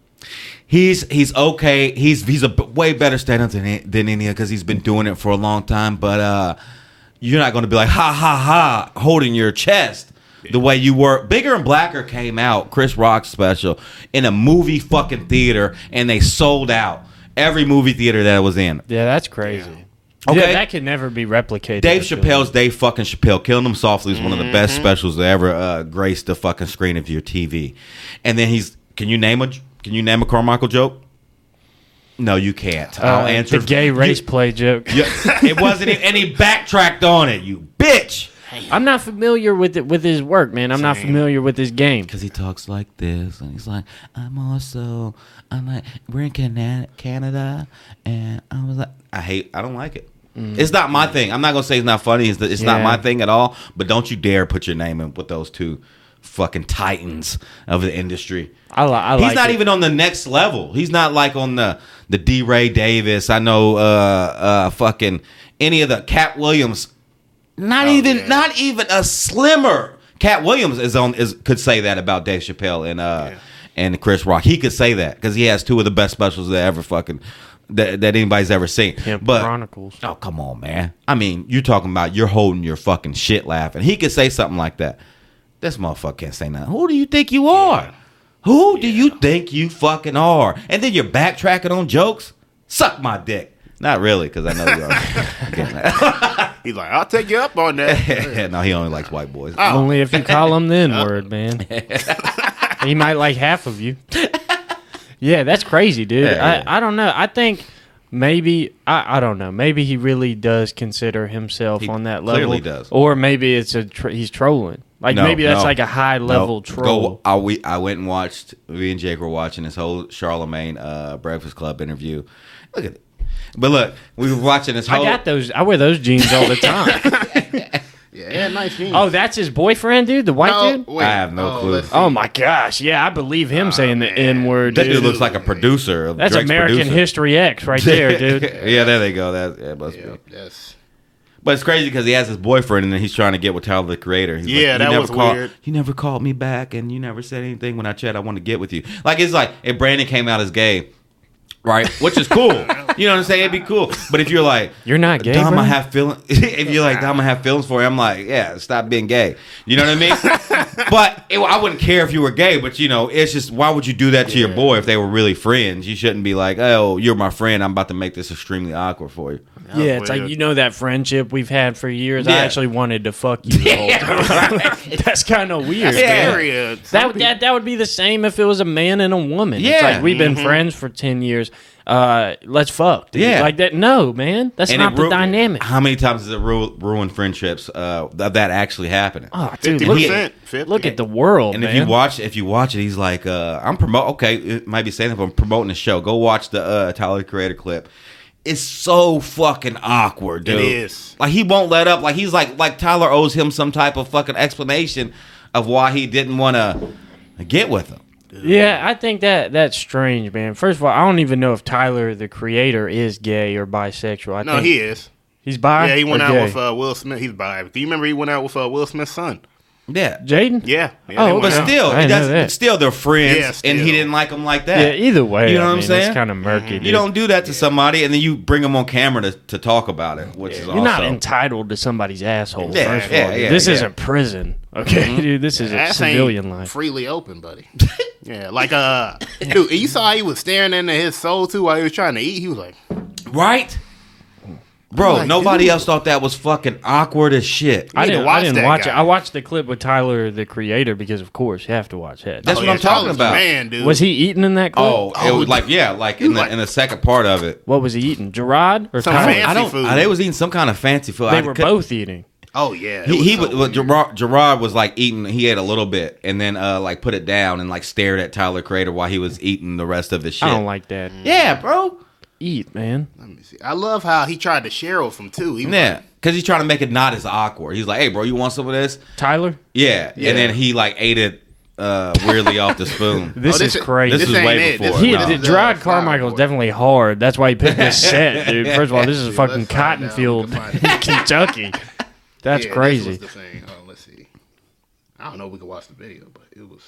He's okay. He's a way better stand-up than any because he's been doing it for a long time. But you're not going to be like ha ha ha holding your chest the way you were. Bigger and Blacker came out, Chris Rock's special, in a movie fucking theater, and they sold out every movie theater that it was in. Yeah, that's crazy. Okay. Yeah, that could never be replicated. Dave I feel Chappelle's like. Dave fucking Chappelle, Killing Them Softly is one of the best specials that ever graced the fucking screen of your TV. And then Can you name a Carmichael joke? No, you can't. I'll answer the gay race play joke. Yeah, it wasn't, and he backtracked on it. You bitch. I'm not familiar with it with his work, man. I'm not familiar with his game. Because he talks like this, and he's like, we're in Canada, and I was like, I don't like it. It's not my thing. I'm not gonna say it's not funny. It's not my thing at all. But don't you dare put your name in with those two fucking titans of the industry. He's not even on the next level. He's not like on the D. Ray Davis. I know fucking any of the Cat Williams. Not even a slimmer. Cat Williams could say that about Dave Chappelle and Chris Rock. He could say that because he has two of the best specials that ever fucking that anybody's ever seen. But Chronicles. Oh, come on, man. I mean, you're talking about you're holding your fucking shit laughing. He could say something like that. This motherfucker can't say nothing. Who do you think you are? Who do you think you fucking are? And then you're backtracking on jokes? Suck my dick. Not really, because I know you are. He's like, I'll take you up on that. No, he only likes white boys. Only if you call him the N-word, man. He might like half of you. Yeah, that's crazy, dude. Yeah. I don't know. I think maybe, I don't know. Maybe he really does consider himself on that level. Clearly does. Or maybe it's he's trolling. Like maybe that's like a high level troll. I went and watched, me and Jake were watching this whole Charlemagne Breakfast Club interview. Look at it. But look, we were watching this whole... I wear those jeans all the time. Yeah, nice jeans. Oh, that's his boyfriend, dude? The white dude? Wait. I have no clue. Oh, my gosh. Yeah, I believe him saying the N-word. That dude looks like a producer. Of That's Drake's American producer. History X right there, dude. Yeah, there they go. That must be. Yes. But it's crazy because he has his boyfriend and then he's trying to get with Tyler, the Creator. He's That was weird. You never called me back and you never said anything when I chat. I want to get with you. Like, it's like if Brandon came out as gay, right? Which is cool. You know what I'm saying? It'd be cool. But if you're like, you're not gay, Dom, bro? I have feelings. If you're like, Dom, I have feelings for you, I'm like, yeah, stop being gay. You know what I mean? But I wouldn't care if you were gay. But it's just, why would you do that to your boy if they were really friends? You shouldn't be like, oh, you're my friend. I'm about to make this extremely awkward for you. Yeah, it's like, that friendship we've had for years. Yeah. I actually wanted to fuck you the whole time. That's kind of weird. Yeah. That would be the same if it was a man and a woman. Yeah. It's like, we've been friends for 10 years. Let's fuck. Dude. Yeah. Like that. No, man. That's not the dynamic. How many times has it ruined friendships of that actually happening? Oh, dude, 50%. look at the world, And man. if you watch it, he's like, I'm promoting. Okay, it might be saying that, but I'm promoting the show. Go watch the Tyler the Creator clip. It's so fucking awkward, dude. It is. Like, he won't let up. Like, he's like Tyler owes him some type of fucking explanation of why he didn't want to get with him. Yeah, I think that's strange, man. First of all, I don't even know if Tyler, the Creator, is gay or bisexual. I think he is. He's bi? Yeah, he went or out gay? with Will Smith. He's bi. Do you remember he went out with Will Smith's son? Yeah. Jaden? Yeah. Oh, But still, I didn't know that. still they're friends, Yeah, still. and he didn't like him like that. Yeah, either way. You know what I'm It's saying? kind of murky. You don't do that to somebody, and then you bring them on camera to talk about it, which is You're not also... entitled to somebody's asshole. Yeah, first of all, dude. yeah, This yeah. isn't prison, okay, dude. This is a That civilian ain't life. freely open, buddy. Yeah, like dude, you saw how he was staring into his soul too while he was trying to eat. He was like, Right? Bro, like, nobody dude. else thought that was fucking awkward as shit. I need to didn't watch that watch it. guy. I watched the clip with Tyler, the Creator, because of course you have to watch that. That's what I'm talking Tyler's the about. Man, dude. Was he eating in that clip? It was like, yeah, like in the second part of it. What was he eating? Gerard or Some Tyler? fancy food. They was eating some kind of fancy food. They were both eating. Oh yeah. Gerard was like eating. He ate a little bit and then like put it down and like stared at Tyler Creator while he was eating the rest of his shit. I don't like that. Yeah, bro. Eat, man. Let me see. I love how he tried to share with him too. He was Yeah, because he's trying to make it not as awkward. He's like, "Hey, bro, you want some of this?" Tyler? Yeah, and then he like ate it weirdly off the spoon. This is crazy. This is ain't way it. before. He, No. Gerard Flower Carmichael's Boy. definitely hard. That's why he picked this set, dude. First of all, this is fucking let's find cotton out. field, We can find out. Kentucky. That's Yeah, crazy. This was the thing. Oh, let's see. I don't know if we can watch the video, but it was.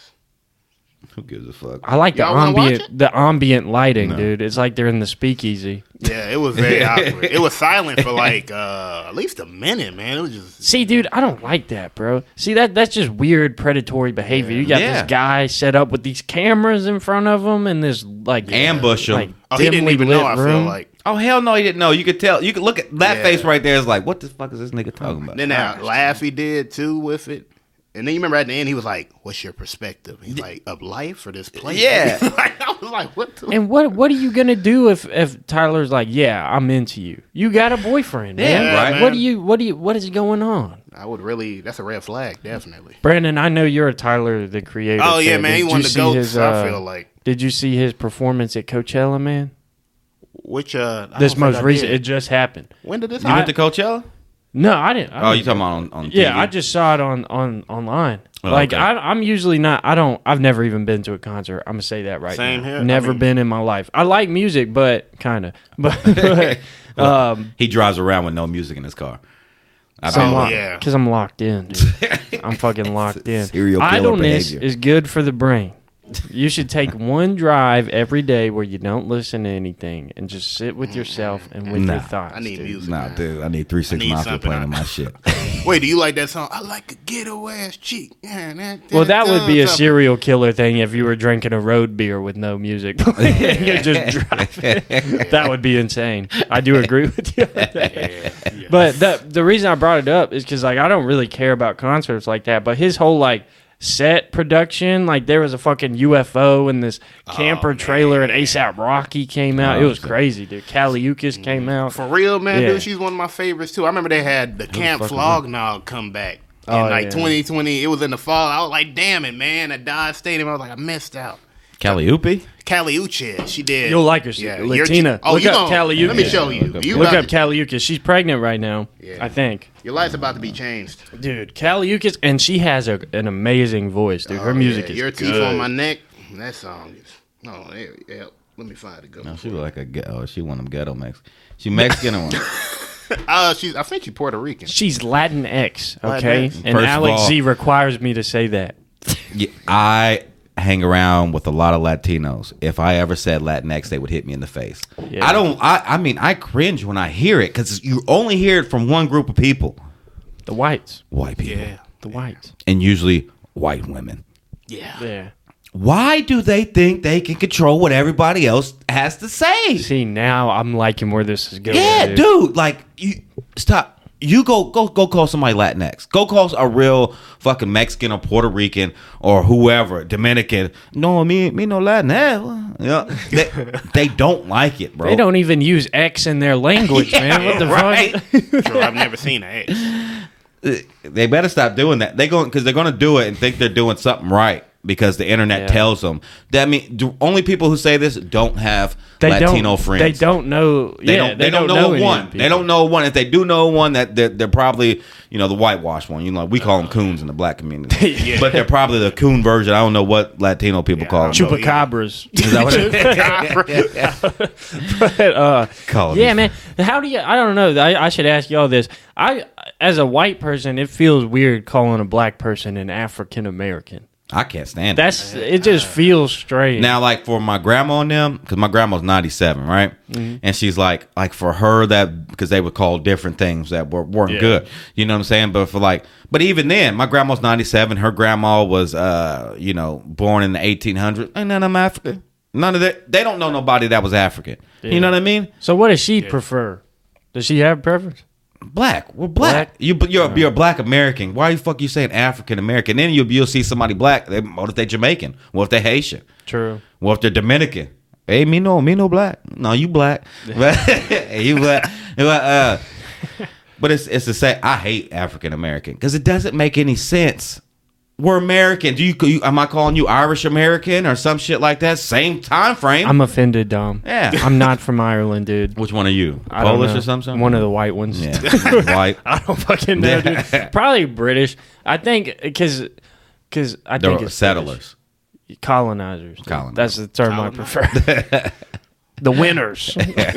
Who gives a fuck? I like Y'all wanna watch the ambient lighting, dude. It's like they're in the speakeasy. Yeah, it was very awkward. It was silent for like at least a minute, man. It was just. See, dude, I don't like that, bro. See, that's just weird predatory behavior. You got Yeah. this guy set up with these cameras in front of him and this like Ambush him. like Oh, he didn't dimly even lit know. I feel room. like. Oh hell no, he didn't know. You could tell. You could look at that Yeah. face right there. Is like, what the fuck is this nigga talking about? Then that laugh he did too with it. And then you remember at the end, he was like, "What's your perspective?" He's like, "Of life or this place?" Yeah. I was like, "What?" And what are you gonna do if Tyler's like, yeah, I'm into you? You got a boyfriend, man. Yeah, right. man. What is going on? I would really. That's a red flag, definitely. Brandon, I know you're a Tyler the Creator. Oh yeah, fan. man. He Did won you the see GOAT. his, I feel like Did you see his performance at Coachella, man? which This most recent, it just happened. When did this You happen? went to Coachella? No, I didn't. Oh, you talking about on TV? Yeah, I just saw it on online. Oh, Like okay. I'm usually not. I've never even been to a concert. I'm gonna say that right Same now. here. Never I mean- been in my life. I like music, but kind of. But He drives around with no music in his car. I've So been- yeah. because I'm locked in, dude. I'm fucking locked in. Serial killer Idleness behavior. is good for the brain. You should take one drive every day where you don't listen to anything and just sit with yourself and with Nah. your thoughts. I need dude. music. Nah, man. dude, I need 3 6 I need Mafia something playing I- in my shit. Wait, do you like that song? I like a ghetto ass cheek. Well, that would be a serial killer thing if you were drinking a road beer with no music playing. You're just driving. That would be insane. I do agree with you. But the reason I brought it up is because like I don't really care about concerts like that. But his whole like set production, like there was a fucking UFO in this camper trailer, and ASAP Rocky came out. It was crazy, dude. Kaliukas came out. For real, man, Yeah. dude, she's one of my favorites too. I remember they had the Camp Flognog come back in Oh, like yeah. 2020. It was in the fall. I was like, damn it, man, at Dodge Stadium. I was like, I missed out. Calliope? Callie Uche, she did. You'll like her. Yeah, Latina. Oh, Look you up gonna, Kaliukas. Let me show you. Look You Look about up Kaliukas. She's pregnant right now, Yeah. I think. your life's about to be changed. Dude, Kaliukas, and she has an amazing voice, dude. Her Oh, music yeah. is Your teeth good. on my neck. That song is. Oh, there. Yeah. Let me find it. Go. No, she look like a ghetto. She one of them ghetto Mex. She Mexican or what? I think she's Puerto Rican. She's Latin X, okay? Latinx. And First of Alex all- Z requires me to say that. Yeah, I hang around with a lot of Latinos. If I ever said Latinx, they would hit me in the face. Yeah. I mean, I cringe when I hear it because you only hear it from one group of people. The whites. White people. Yeah. The whites. And usually white women. Yeah. Yeah. Why do they think they can control what everybody else has to say? See, now I'm liking where this is going. Yeah, dude. Like, you stop. You go call somebody Latinx. Go call a real fucking Mexican or Puerto Rican or whoever, Dominican. No, me no Latinx. Yeah, they don't like it, bro. They don't even use X in their language, man. What the fuck? True, I've never seen an X. They better stop doing that. They're going to do it and think they're doing something right because the internet Yeah. tells them. That mean only people who say this don't have They Latino don't, friends. They don't know. They yeah, don't know any one. people. They don't know one. If they do know one, that they're probably the whitewash one. We call them coons in the black community, Yeah. but they're probably the coon version. I don't know what Latino people call them. Chupacabras. Is that what it But, Call yeah, them. man. How do you? I don't know. I should ask y'all this. As a white person, it feels weird calling a black person an African American. I can't stand it. It just feels strange. Now, like for my grandma and them, because my grandma's 97, right? Mm-hmm. And she's like for her that because they would call different things that weren't Yeah. good. You know what I'm saying? But even then, my grandma's 97. Her grandma was born in the 1800s. Ain't none of them African. None of that. They don't know nobody that was African. Yeah. You know what I mean? So what does she prefer? Does she have a preference? Black. We're black. Black? You're a black American. Why the fuck you saying African American? Then you'll see somebody black. What if they Jamaican? What if they Haitian? True. What if they're Dominican? Hey, me no black. No, you black. You black. But it's to say I hate African American because it doesn't make any sense. We're American. Am I calling you Irish American or some shit like that? Same time frame. I'm offended, Dom. Yeah. I'm not from Ireland, dude. Which one are you? I don't Polish know. or something? One of the white ones. Yeah, white. I don't fucking know, dude. Probably British. I think because I think They're it's settlers. British. Colonizers. dude. Colonizers. That's the term I prefer. The winners.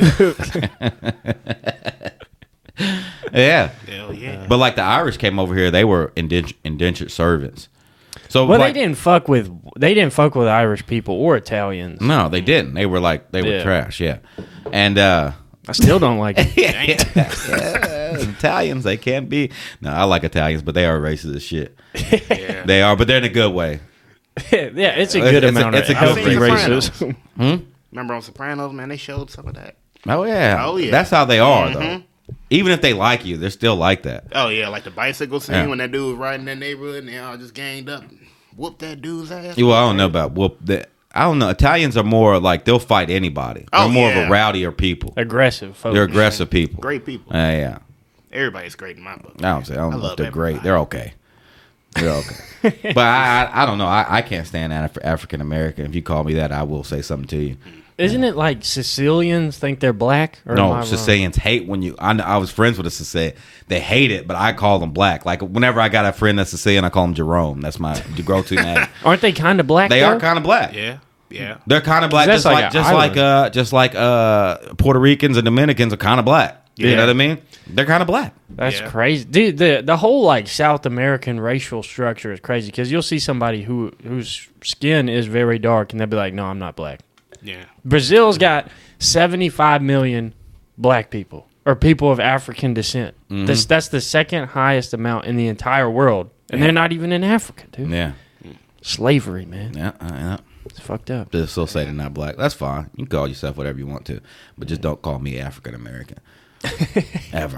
Yeah. Hell yeah. But like the Irish came over here, they were indentured servants. So Well, like, they didn't fuck with Irish people or Italians. No, they didn't. They were Yeah. trash. Yeah, and I still don't like it. Italians they can't be. No, I like Italians, but they are racist as shit. Yeah. They are, but they're in a good way. Yeah, it's a good It's a- amount it's a of good healthy Sopranos. racism. Remember on Sopranos, man, they showed some of that. Oh yeah, Oh, yeah. That's how they are, though. Even if they like you, they're still like that. Oh yeah, like the bicycle scene Yeah. when that dude was riding that neighborhood and they all just ganged up and whooped that dude's ass. Well, I don't know about I don't know. Italians are more like they'll fight anybody. They're Oh, more of yeah. a rowdier people. Aggressive folks. They're aggressive people. Great people. Yeah. Everybody's great in my book. I don't know love if they're great. everybody. They're okay. They're okay. But I don't know. I can't stand African American. If you call me that, I will say something to you. Isn't it like Sicilians think they're black? Or am No, I wrong? Sicilians hate when you. I was friends with a Sicilian. They hate it, but I call them black. Like whenever I got a friend that's Sicilian, I call him Jerome. That's my go-to name. Aren't they kind of black? They though? are kind of black. Yeah. Yeah. They're kind of black, That's just like Puerto Ricans and Dominicans are kind of black. You Yeah. know what I mean? They're kind of black. That's Yeah. crazy, dude. The whole like South American racial structure is crazy because you'll see somebody whose skin is very dark and they'll be like, "No, I'm not black." Yeah. Brazil's got 75 million black people or people of African descent. That's the second highest amount in the entire world, and they're not even in Africa, dude. Yeah, Slavery, man. yeah. It's fucked up. They still say they're not black. That's fine. You can call yourself whatever you want to, but just don't call me African American. Ever.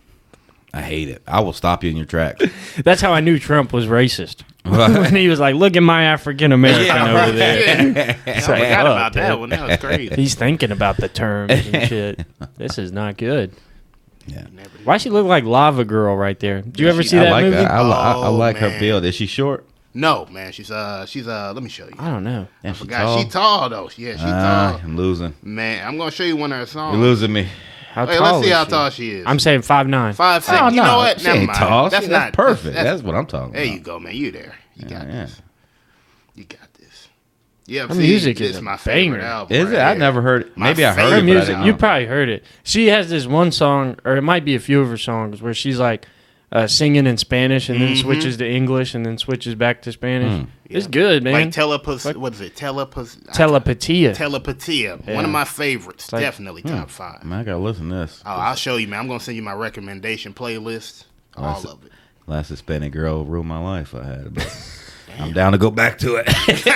I hate it. I will stop you in your tracks. That's how I knew Trump was racist. When he was like, "Look at my African American over there." I like, forgot fuck, about that dude. one. That was crazy. He's thinking about the terms and shit. This is not good. Yeah. Why she look like Lava Girl right there? Did you ever she- see I that like movie? her. I Oh, like her man. build. Is she short? No, man. She's let me show you. I don't know. Yeah, I forgot. She tall though. Yeah, she tall. I'm losing. Man, I'm gonna show you one of her songs. You're losing me. How Hey, tall let's see is how she? tall she is. I'm saying 5'9". 5'6". Oh, You know no, what? she Never ain't mind. tall. That's That's not perfect. That's what I'm talking There about. you go, man. You there? You got Yeah. this. You got this. Yeah, Her see, music this is a my favorite banger. album. Is right it? I here. never heard it. My Maybe I heard favorite. Her it, but I music, didn't you know. probably heard it. She has this one song, or it might be a few of her songs, where she's like singing in Spanish and then switches to English and then switches back to Spanish. It's good, man. Like telepathy. What is it? Telepatia. Telepatia. One of my favorites. like- Definitely top 5. Man, I gotta listen to this. Oh, I'll show you, man. I'm gonna send you my recommendation playlist. All That's it. of it. Last Hispanic girl ruined my life. I had, but I'm down to go back to it.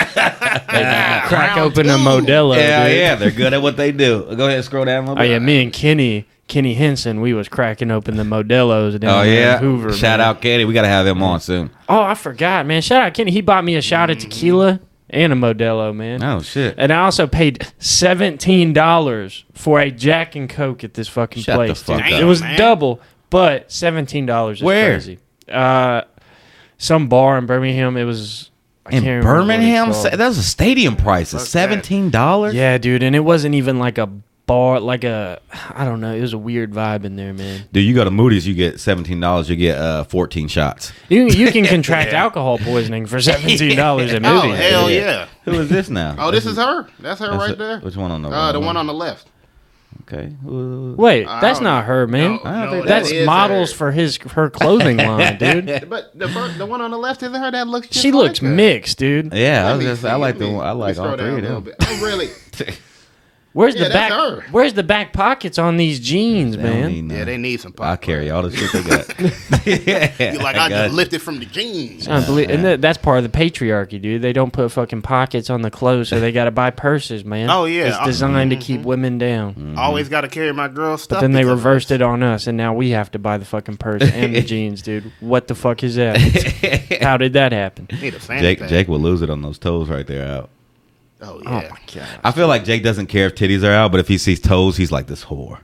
Crack open a Modelo. Yeah, dude. yeah, they're good at what they do. Go ahead and scroll down a little Oh bit. yeah, me and Kenny Henson, we was cracking open the Modelos down Oh there yeah, in Hoover. shout man. out Kenny. We gotta have him on soon. Oh, I forgot, man. Shout out Kenny. He bought me a shot of tequila and a Modelo, man. Oh shit. And I also paid $17 for a Jack and Coke at this fucking Shut the place. fuck dude. up. It was Man. double, but $17 is Where? crazy. Some bar in Birmingham. It was I In can't remember what it's Birmingham, called. that was a stadium price of $17. Yeah, dude, and it wasn't even like a bar, like a I don't know. It was a weird vibe in there, man. Dude, you go to Moody's, you get $17. You get 14 shots. You can contract alcohol poisoning for $17 at Oh, movies. hell dude. yeah. Who is this now? Oh, this is her. That's her right there. Which one on the The one on the left. Okay. Wait, I that's don't not know. her, man. No, I don't think That's that is models her. for her clothing line, dude. But the one on the left isn't her. That looks. Just She like looks her. mixed, dude. Yeah, I, Let was me just, see. I like Let me- I like let me all scroll three down of a little them. bit. Oh, really? Where's Yeah, the that's back? her. Where's the back pockets on these jeans, They don't man? need none. Yeah, they need some pop. I carry all the shit they got. You like I got just you. lifted from the jeans. And that's part of the patriarchy, dude. They don't put fucking pockets on the clothes, so they got to buy purses, man. Oh, yeah. it's designed to keep women down. Always got to carry my girl stuff. But then they because reversed it on us, and now we have to buy the fucking purse and the jeans, dude. What the fuck is that? How did that happen? Need a fanny pack. Jake will lose it on those toes right there out. Oh Oh yeah. my god. I feel like Jake doesn't care if titties are out, but if he sees toes, he's like this whore.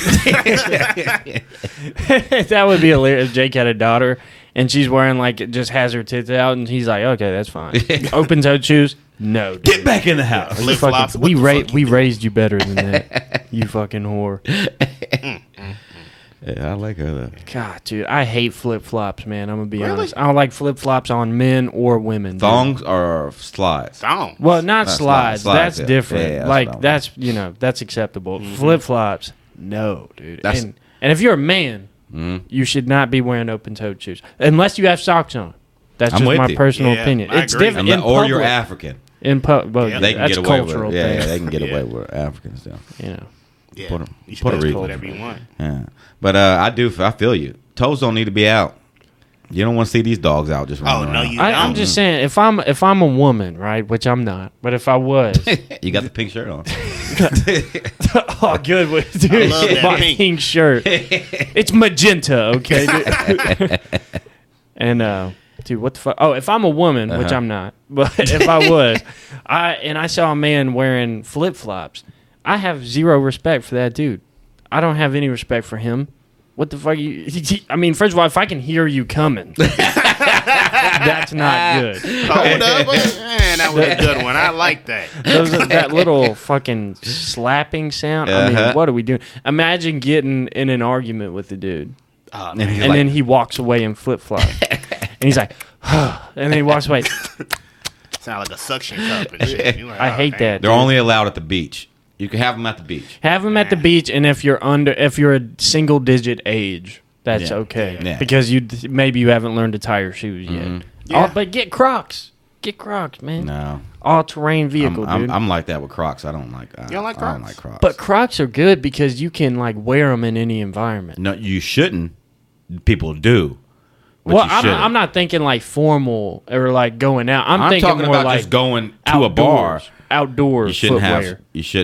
That would be hilarious if Jake had a daughter and she's wearing like just has her tits out, and he's like, okay, that's fine. Open toed shoes? No. Dude. Get back in the house. You Flip-flops? fucking- What we the fuck you we doing? raised you better than that. You fucking whore. Yeah, I like her though. God, dude, I hate flip flops, man. I'm gonna be Really? honest. I don't like flip flops on men or women. dude. Thongs or slides? Thong. Well, not slides, slides. That's yeah. different. Yeah, that's like what I'm- that's acceptable. Flip flops, no, dude. That's- And if you're a man, you should not be wearing open toed shoes unless you have socks on. That's I'm just with my you. personal Yeah, opinion. I It's agree. different. Or you're public. African. In public, well, Yeah. They can that's get away cultural with it. Yeah, thing. they can get Yeah. away with Africans still. You know. Yeah. Puerto- You should Puerto do Rican. whatever you want. Yeah, but I feel you. Toes don't need to be out. You don't want to see these dogs out just running Oh, no, around. you I'm don't. just saying, if I'm a woman, right, which I'm not, but if I was, You got the pink shirt on. oh, good, dude, I love that my pink. shirt, it's magenta, okay, dude. And dude, what the fuck? Oh, if I'm a woman, which I'm not, but if I was, I saw a man wearing flip flops, I have zero respect for that dude. I don't have any respect for him. What the fuck? I mean, first of all, if I can hear you coming, that's not good. Hold up. Man, that was a good one. I like that. That little fucking slapping sound. I mean, what are we doing? Imagine getting in an argument with the dude, Oh, And man. he's and like, then he walks away in flip flop, and he's like, and then he walks away. Sound like a suction cup and shit. You're like, I oh, hate damn. that. they're dude. only allowed at the beach. You can have them at the beach. Have them at the beach, and if you're a single digit age, that's Yeah. okay Yeah. because maybe you haven't learned to tie your shoes yet. Yeah. Oh, but get Crocs, man. No. All terrain vehicle, dude. I'm like that with Crocs. I don't like. You don't like I don't Crocs? like Crocs. But Crocs are good because you can like wear them in any environment. no, you shouldn't. People do. But Well, you shouldn't. I'm not thinking like formal or like going out. I'm thinking talking more about like just going to outdoors, a bar. outdoors You shouldn't footwear.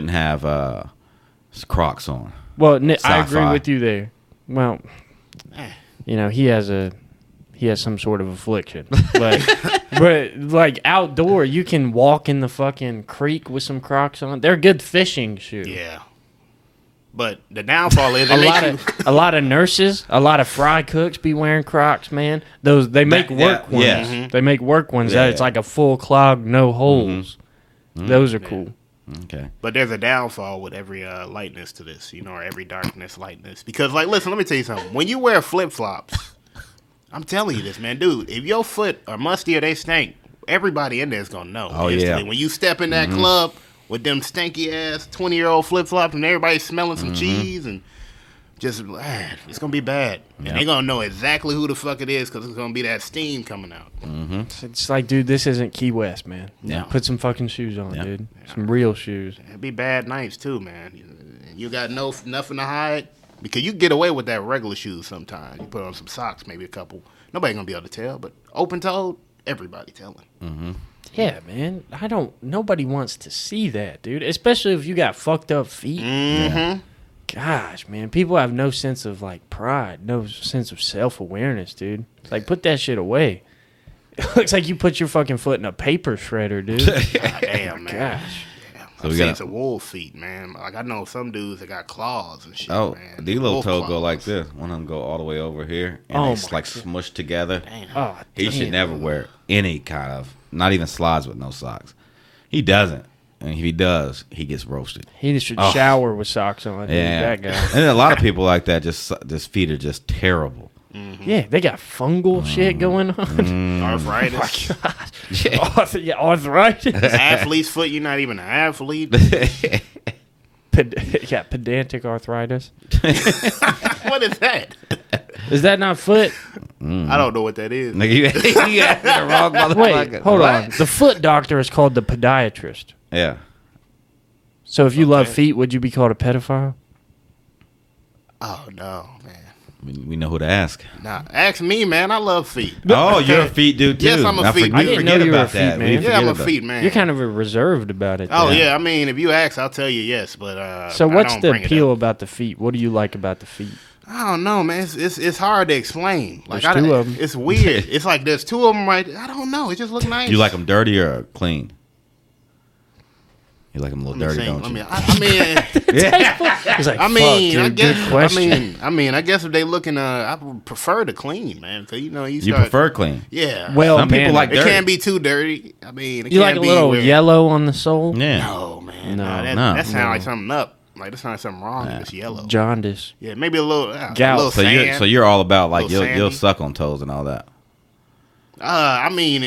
have Crocs on. Well, I agree Sci-fi. with you there. Well, you know, he has some sort of affliction, but like outdoor, you can walk in the fucking creek with some Crocs on. They're good fishing shoes. Yeah. But the downfall is A lot of nurses, a lot of fry cooks be wearing Crocs, man. They make work yeah, ones. yeah. Mm-hmm. They make work ones that Yeah. it's like a full clog, no holes. Those are cool. Okay. But there's a downfall with every lightness to this, or every darkness, lightness. Because, like, listen, let me tell you something. When you wear flip flops, I'm telling you this, man, dude. If your foot are musty or they stink, everybody in there is gonna know. Oh, instantly. yeah. When you step in that club with them stanky ass 20-year-old flip flops and everybody's smelling some cheese and just, it's gonna be bad. Yeah. And they gonna know exactly who the fuck it is because it's gonna be that steam coming out. It's like, dude, this isn't Key West, man. Yeah. Put some fucking shoes on, Yeah. dude. Some real shoes. It'd be bad nights too, man. You got nothing to hide because you get away with that regular shoes sometimes. You put on some socks, maybe a couple. Nobody gonna be able to tell, but open toed, everybody telling. Yeah, man. Nobody wants to see that, dude. Especially if you got fucked up feet. Mm-hmm. Gosh, man. People have no sense of like pride, no sense of self-awareness, dude. Like, put that shit away. It looks like you put your fucking foot in a paper shredder, dude. God damn, man. Gosh. Yeah. So I've we seen got- some wolf feet, man. Like I know some dudes that got claws and shit. Oh, man. these little Wolf toes go claws. like this. One of them go all the way over here, and Oh it's my like smushed together. Damn. Oh, He damn. should never wear any kind of, not even slides with no socks. He doesn't, and if he does, he gets roasted. He should Oh. shower with socks on. Dude, Yeah, that guy. and a lot of people like that. Just feet are just terrible. Yeah, they got fungal shit going on. Arthritis. Arthritis. Athlete's foot. You're not even an athlete. Yeah, pedantic arthritis. What is that? Is that not foot? I don't know what that is. Nigga, you asked the wrong motherfucker. Wait, hold What? on. The foot doctor is called the podiatrist. Yeah, So if you love Okay. feet, would you be called a pedophile? Oh no, man. we know who to ask. Nah, ask me, man. I love feet. Oh, you're a feet dude too. Yes, I'm a I feet forget- dude. I didn't forget know you were a about feet that. man. We Yeah, forget I'm a about- feet man. You're kind of reserved about it. Oh though. yeah, I mean, if you ask, I'll tell you yes. But So I what's don't the bring it appeal up. about the feet? What do you like about the feet? I don't know, man. It's hard to explain. Like There's two of 'em. It's weird. It's like there's two of them right. I don't know. It just look nice. You like them dirty or clean? You like them a little dirty, don't you? I mean, It's like, I mean, fuck, I dude, guess. good question. I mean, I guess if they looking, I would prefer to clean, man. So you You start, prefer clean? Yeah. Well, Some people man, like it dirty. can't be too dirty. I mean, it you like can't a be little where- yellow on the sole? Yeah. No, man. No, that no. that sounds like something up. Like that sounds like something wrong. If it's yellow. Jaundice. Yeah, maybe a little. Gout. A little So sand. you're all about like Little you'll sandy. suck on toes and all that. I mean,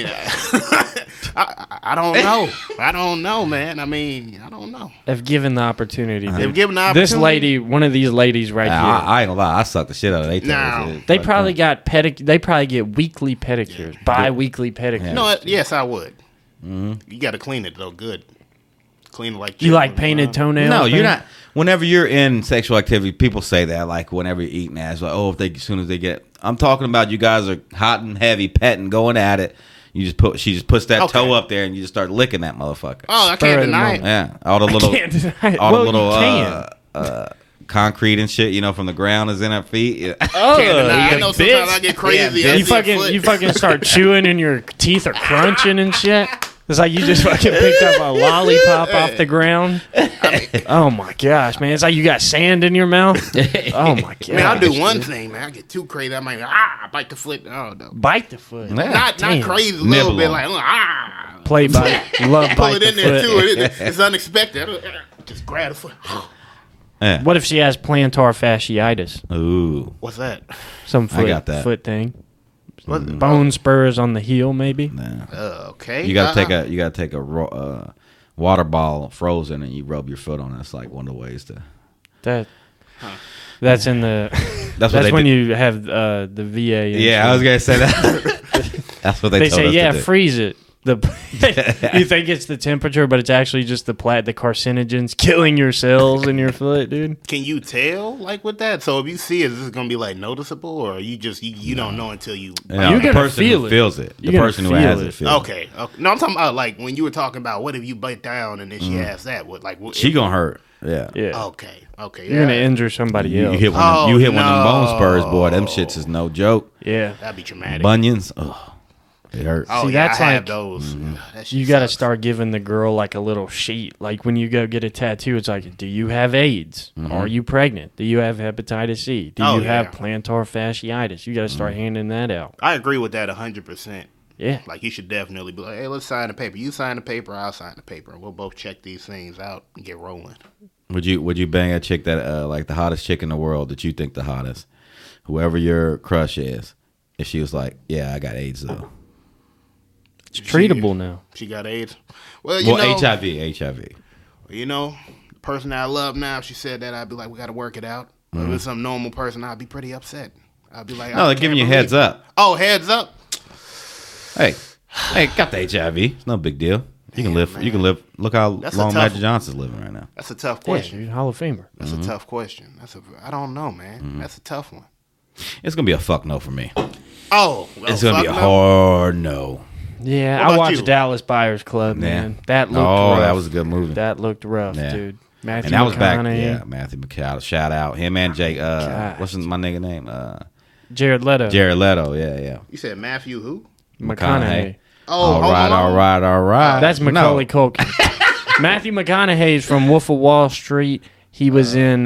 I don't know. I don't know, man. I mean, I don't know. If given the opportunity. They've dude. given the This opportunity. lady, one of these ladies right here. I ain't gonna lie, I suck the shit out of they toes. No. It's They like, probably got They probably get weekly pedicures, bi-weekly pedicures. Yeah. You know what? Yes, I would. You got to clean it though, good. Clean like You like painted toenails? No, you're man? not. Whenever you're in sexual activity, people say that, like, whenever you're eating ass, like, oh, as soon as they get, I'm talking about you guys are hot and heavy, petting, going at it. She just puts that toe up there and you just start licking that motherfucker. Oh, I Spur can't of the deny moment. it. Yeah, all the little, Can't deny it. all Well, the little you can. concrete and shit, from the ground is in her feet. Yeah. Oh, Can't deny it. I you know bitch. sometimes I get crazy. Yeah, I You see a fucking, foot. you fucking start chewing and your teeth are crunching and shit. It's like you just fucking picked up a lollipop off the ground. Oh my gosh, man! It's like you got sand in your mouth. Oh my god! Man, I'll do one thing, man. I get too crazy. I might bite the foot. Oh no. Bite the foot. Yeah. Not Damn. crazy, a Nibble little bit on like Play bite. Love pull bite it the in there foot. too. It's unexpected. Just grab the foot. Yeah. What if she has plantar fasciitis? Ooh. What's that? Some foot, got that. foot thing. What? Bone spurs on the heel, maybe. Nah. Okay. You gotta take a water ball frozen and you rub your foot on it. It's like one of the ways to. That's in the. That's what That's they when did. you have the VA. Yeah, I was gonna say that. That's what they They told say, us yeah, to do. freeze it. You think it's the temperature, but it's actually just the carcinogens killing your cells in your foot, dude. Can you tell like with that? So if you see it, is this gonna be like noticeable, or you just you don't know until you? Yeah, You're the gonna person feel who it. feels it. The You're gonna person who feel has it. it feels it. Okay. No, I'm talking about like when you were talking about what if you bite down and then she has that? What like? What, She gonna hurt. Yeah. Yeah. Okay. You're gonna injure somebody You else. hit one. Oh, You hit one of them bone no. spurs, boy. Them shits is no joke. Yeah. That'd be traumatic. Bunions. Oh, it hurts. Oh, See, yeah, that's I have like- those. That shit You got to sucks. start giving the girl like a little sheet. Like when you go get a tattoo, it's like, do you have AIDS? Are you pregnant? Do you have hepatitis C? Do Oh, you have yeah. plantar fasciitis? You got to start handing that out. I agree with that 100%. Yeah. Like you should definitely be like, hey, let's sign the paper. You sign the paper, I'll sign the paper, and we'll both check these things out and get rolling. Would you bang a chick that like the hottest chick in the world that you think the hottest, whoever your crush is, if she was like, yeah, I got AIDS though. It's treatable now. She got AIDS. Well, you Well, know, HIV. You know, the person that I love now, if she said that, I'd be like, we got to work it out. But if it's some normal person, I'd be pretty upset. I'd be like, No, they're giving you heads up. Oh, heads up. Hey, got the HIV. It's no big deal. You can live. man. You can live. Look how That's a long tough- Magic Johnson's living right now. That's a tough Yeah, question. dude, Hall of Famer. That's a tough question. I don't know, man. That's a tough one. It's gonna be a fuck no for me. Oh, It's gonna be a fuck no. hard no. Yeah, What I about watched you? Dallas Buyers Club, man. That looked Oh, rough. that was a good movie. That looked rough, Yeah. dude. Matthew And that was back. McConaughey, Yeah, Matthew McConaughey. Shout out him and Jake. God. What's my nigga name? Jared Leto, Jared Leto. Yeah. You said Matthew who? McConaughey. Oh, all Home right, Alone? all right. That's Macaulay No. Culkin. Matthew McConaughey's from Wolf of Wall Street. He was in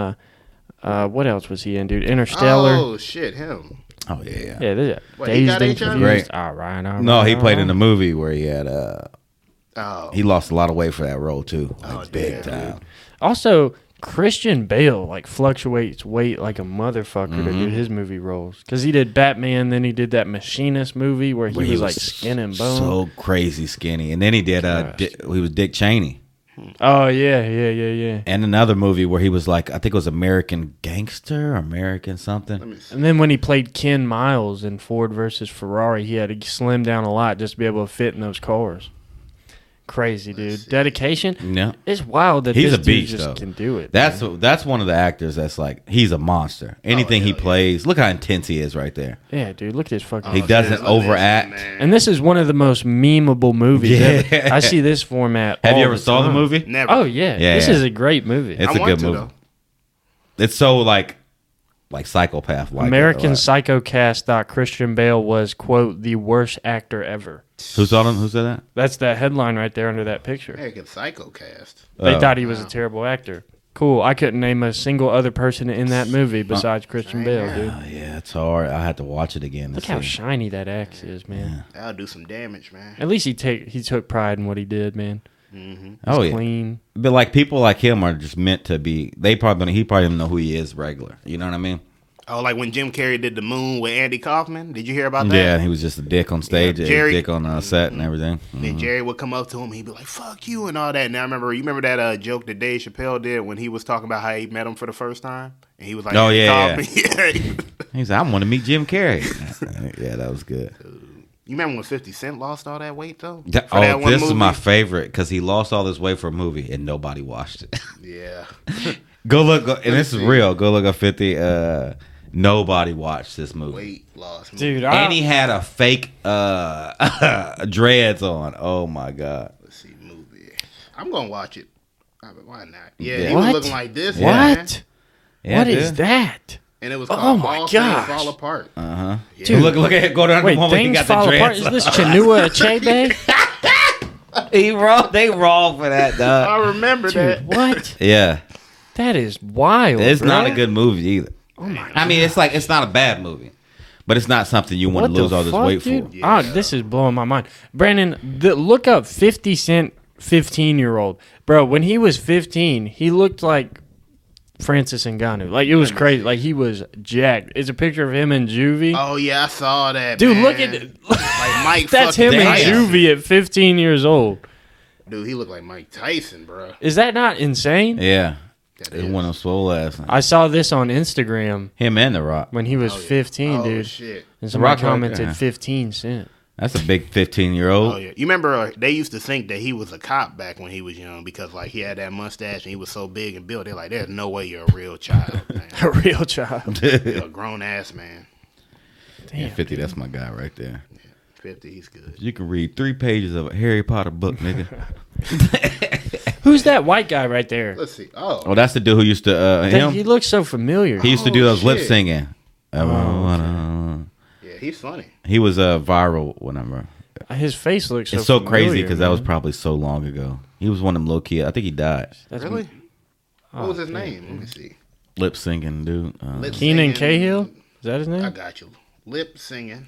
what else was he in, dude? Interstellar. Oh, shit, him. Oh yeah. Yeah, this What, he got Dazed and HIV? Confused. Great. All right. No, he played in a movie where he had Oh. he lost a lot of weight for that role too. Like, Oh, big damn, time. Also, Christian Bale like fluctuates weight like a motherfucker to Mm-hmm. do his movie roles because he did Batman, then he did that Machinist movie where he was like skin and bone. so crazy skinny, and then he did Gosh. he was Dick Cheney, Oh yeah. and another movie where he was like I think it was American Gangster, or American something. And then when he played Ken Miles in Ford versus Ferrari, he had to slim down a lot just to be able to fit in those cars. Crazy, dude. Dedication. No, It's wild that he's this a beast dude just though. can do it. That's one of the actors that's like he's a monster. Anything he plays, look how intense he is right there. Yeah, dude. Look at his fucking. He doesn't overact. And this is one of the most memeable movies Yeah. ever. I see this format. Have you all ever the saw the time. movie? Never. Oh yeah. Yeah, This yeah. is a great movie. It's I a want good to, movie. though. It's so like psychopath like American Psycho cast thought Christian Bale was, quote, the worst actor ever. Who saw him? Who said that? That's the headline right there under that picture. American Psycho cast. They Oh. thought he was a terrible actor. Cool. I couldn't name a single other person in that movie besides Christian Bale, dude. Oh, yeah, it's hard. I had to watch it again. to Look how see. shiny that axe is, man. That'll do some damage, man. At least he took pride in what he did, man. Oh yeah, Clean. but like people like him are just meant to be. He probably don't know who he is regular. You know what I mean? Oh, like when Jim Carrey did the Moon with Andy Kaufman. Did you hear about that? Yeah, he was just a dick on stage, Yeah, a Jerry- dick on set and everything. Then Jerry would come up to him. He'd be like, "Fuck you" and all that. Now you remember that joke that Dave Chappelle did when he was talking about how he met him for the first time, and he was like, Oh, Andy yeah, Kaufman. Yeah. He said, "I want to meet Jim Carrey." Yeah, that was good. You remember when 50 Cent lost all that weight though? This is my favorite because he lost all this weight for a movie and nobody watched it. Yeah. And this is real. Go look up 50. Nobody watched this movie. Weight loss. Dude, And he had a fake dreads on. Oh my god. Let's see, movie. I'm gonna watch it. Why not? Yeah, Yeah. he What? was looking like this. what? Man. Yeah, What dude. is that? And it was Oh called my All gosh. Things Fall Apart. Uh-huh. Yeah. Dude. Look at it. Go down Wait, the one where he things got the fall apart. dreads. Is this Chinua Achebe? He wrong. They wrong for that, dog. I remember that. Dude, what? Yeah, That is wild. it's not a bruh. good movie either. Oh my I mean, it's not a bad movie, but it's not something you want What to the lose all this fuck, weight dude? for. Yeah. Oh, this is blowing my mind. Brandon, look up 50 Cent 15-year-old. Bro, when he was 15, he looked like Francis Ngannou. Like, it was crazy. Like, he was jacked. It's a picture of him and Juvie. Oh yeah, I saw that. Dude, man. look at it. Like Mike. That's fucking him and Tyson. Juvie at 15 years old. Dude, he looked like Mike Tyson, bro. Is that not insane? Yeah, That it is. went on swole ass. I saw this on Instagram Him and The Rock. when he was 15, Oh dude. shit. And somebody Rock right commented there. 15 Cent. That's a big 15-year-old. Oh yeah. You remember they used to think that he was a cop back when he was young because like he had that mustache and he was so big and built. They're like, there's no way you're a real child, man. A real child. You're a grown ass man. Yeah, 50. That's my guy right there. 50, he's good. You can read 3 pages of a Harry Potter book, nigga. Who's that white guy right there? Let's see. Oh, Oh, that's the dude who used to him. He looks so familiar. He used to do Oh, those lip shit. singing. yeah, he's funny. He was viral whenever. His face looks so It's so familiar, crazy because that was man. probably so long ago. He was one of them little kids. I think he died. That's Really? What was his okay. name? Let me see. Lip singing, dude. Lip Keenan singing. Cahill? Is that his I name? got you. Lip singing.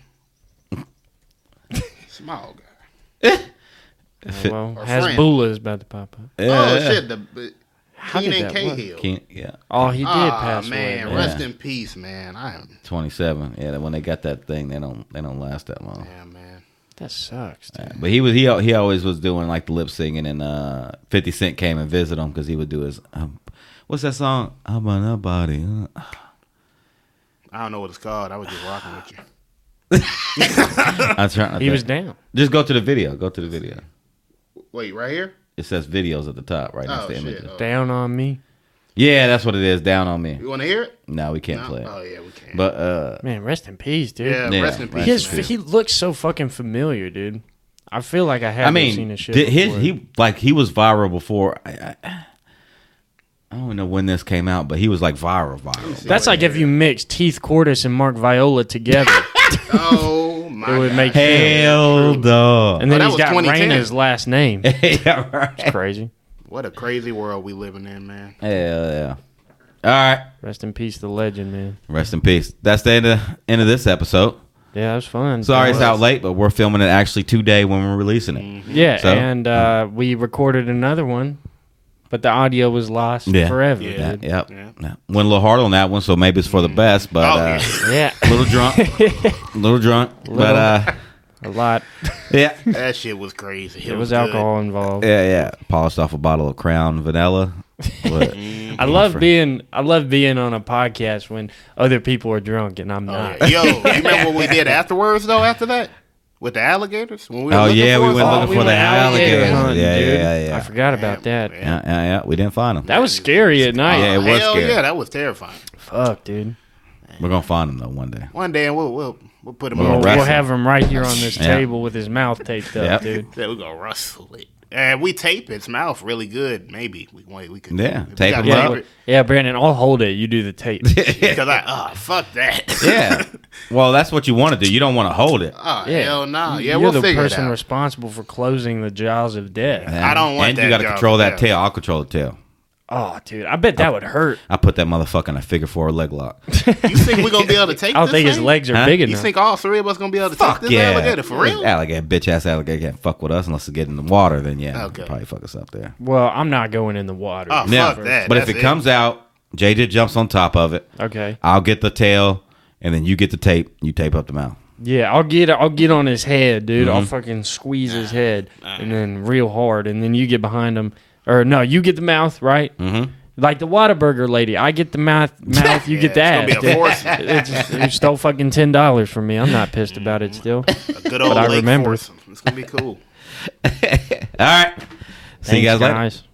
Small guy. Well, Or friend. Hasbulla is about to pop up. Oh shit! How did Keenan that work? Cahill. Yeah, Oh, he did Ah, pass man, away. rest Yeah. in peace, man. I am. 27. Yeah, when they got that thing, they don't last that long. Yeah, man. That sucks, dude. But he always was doing like the lip singing, and 50 Cent came and visited him because he would do his what's that song? I'm on a body. I don't know what it's called. I was just rocking with you. I'm trying to He was think. down. Just go to the video. Go to the video. Wait, right here? It says videos at the top, right next Oh to shit! images. Oh. Down on me. Yeah, that's what it is. Down on me. You want to hear it? No, we can't No? play it. Oh yeah, we can. But Man, rest in peace, dude. yeah, Yeah, rest in rest peace. in man. He looks so fucking familiar, dude. I feel like I I haven't seen mean, his shit before. he was viral before. I don't know when this came out, but he was like viral. That's like if you mixed Teeth Cordis and Mark Viola together. Oh my! It would God. make Hell no. And then that he's was got 2010. Raina's last name. Yeah, right. It's crazy. What a crazy world we living in, man. Hell yeah. All right. Rest in peace, the legend, man. Rest in peace. That's the end of this episode. Yeah, that was fun. Sorry it's was. out late, but we're filming it actually today when we're releasing it. Yeah, So- and we recorded another one, but the audio was lost Yeah. forever, Yeah. dude. Yep. Yeah. Yeah. Went a little hard on that one, so maybe it's for the best, but Oh, Yeah, a little drunk. But a lot. yeah. That shit was crazy. It was good. alcohol involved. Yeah. Polished off a bottle of Crown Vanilla. But, I love being on a podcast when other people are drunk and I'm Oh, not. yeah. Yo, you remember what we did afterwards though? After that, with the alligators. When we were looking yeah, for we us? went Oh, looking for went the alligators. hunting, Yeah, dude. yeah. I forgot about that. man. Yeah. We didn't find them. That was scary at night. Yeah, it was Hell scary. yeah, that was terrifying. Fuck, dude. We're gonna find them though one day. One day we'll put him We'll on. We'll wrestle. have him right here on this Yeah. table with his mouth taped up, Yep. dude. Yeah, we're gonna rustle it. And we tape its mouth really good. Maybe we could. Yeah, we tape gotta him Yeah, up. tape yeah, Brandon, I'll hold it. You do the tape. it. Because fuck that. Yeah. Well, that's what you want to do. You don't want to hold it. Oh Yeah. hell no. Yeah, You're we'll the figure it person out. responsible for closing the jaws of death. I don't want And that you got to job control that there. tail. I'll control the tail. Oh, dude, I bet that would hurt. I put that motherfucker in a figure 4 leg lock. You think we're gonna be able to take? I don't this think his thing? legs are Huh? big You enough. think all three of us gonna be able to Fuck take this yeah. alligator for real? Alligator, bitch ass alligator can't fuck with us unless it get in the water. Then Okay. probably fuck us up there. Well, I'm not going in the water. Oh, Yeah. fuck that. But if That's it comes out, JJ jumps on top of it. Okay. I'll get the tail, and then you get the tape. You tape up the mouth. Yeah, I'll get on his head, dude. I'll Mhm. fucking squeeze his head and then real hard, and then you get behind him. Or no, you get the mouth, right? Mm-hmm. Like the Whataburger lady, I get the mouth, you get the ass. It's gonna be a foursome. You stole fucking $10 from me. I'm not pissed about it still. A good old But I Lake remember. foursome. It's gonna be cool. All right. See you guys later.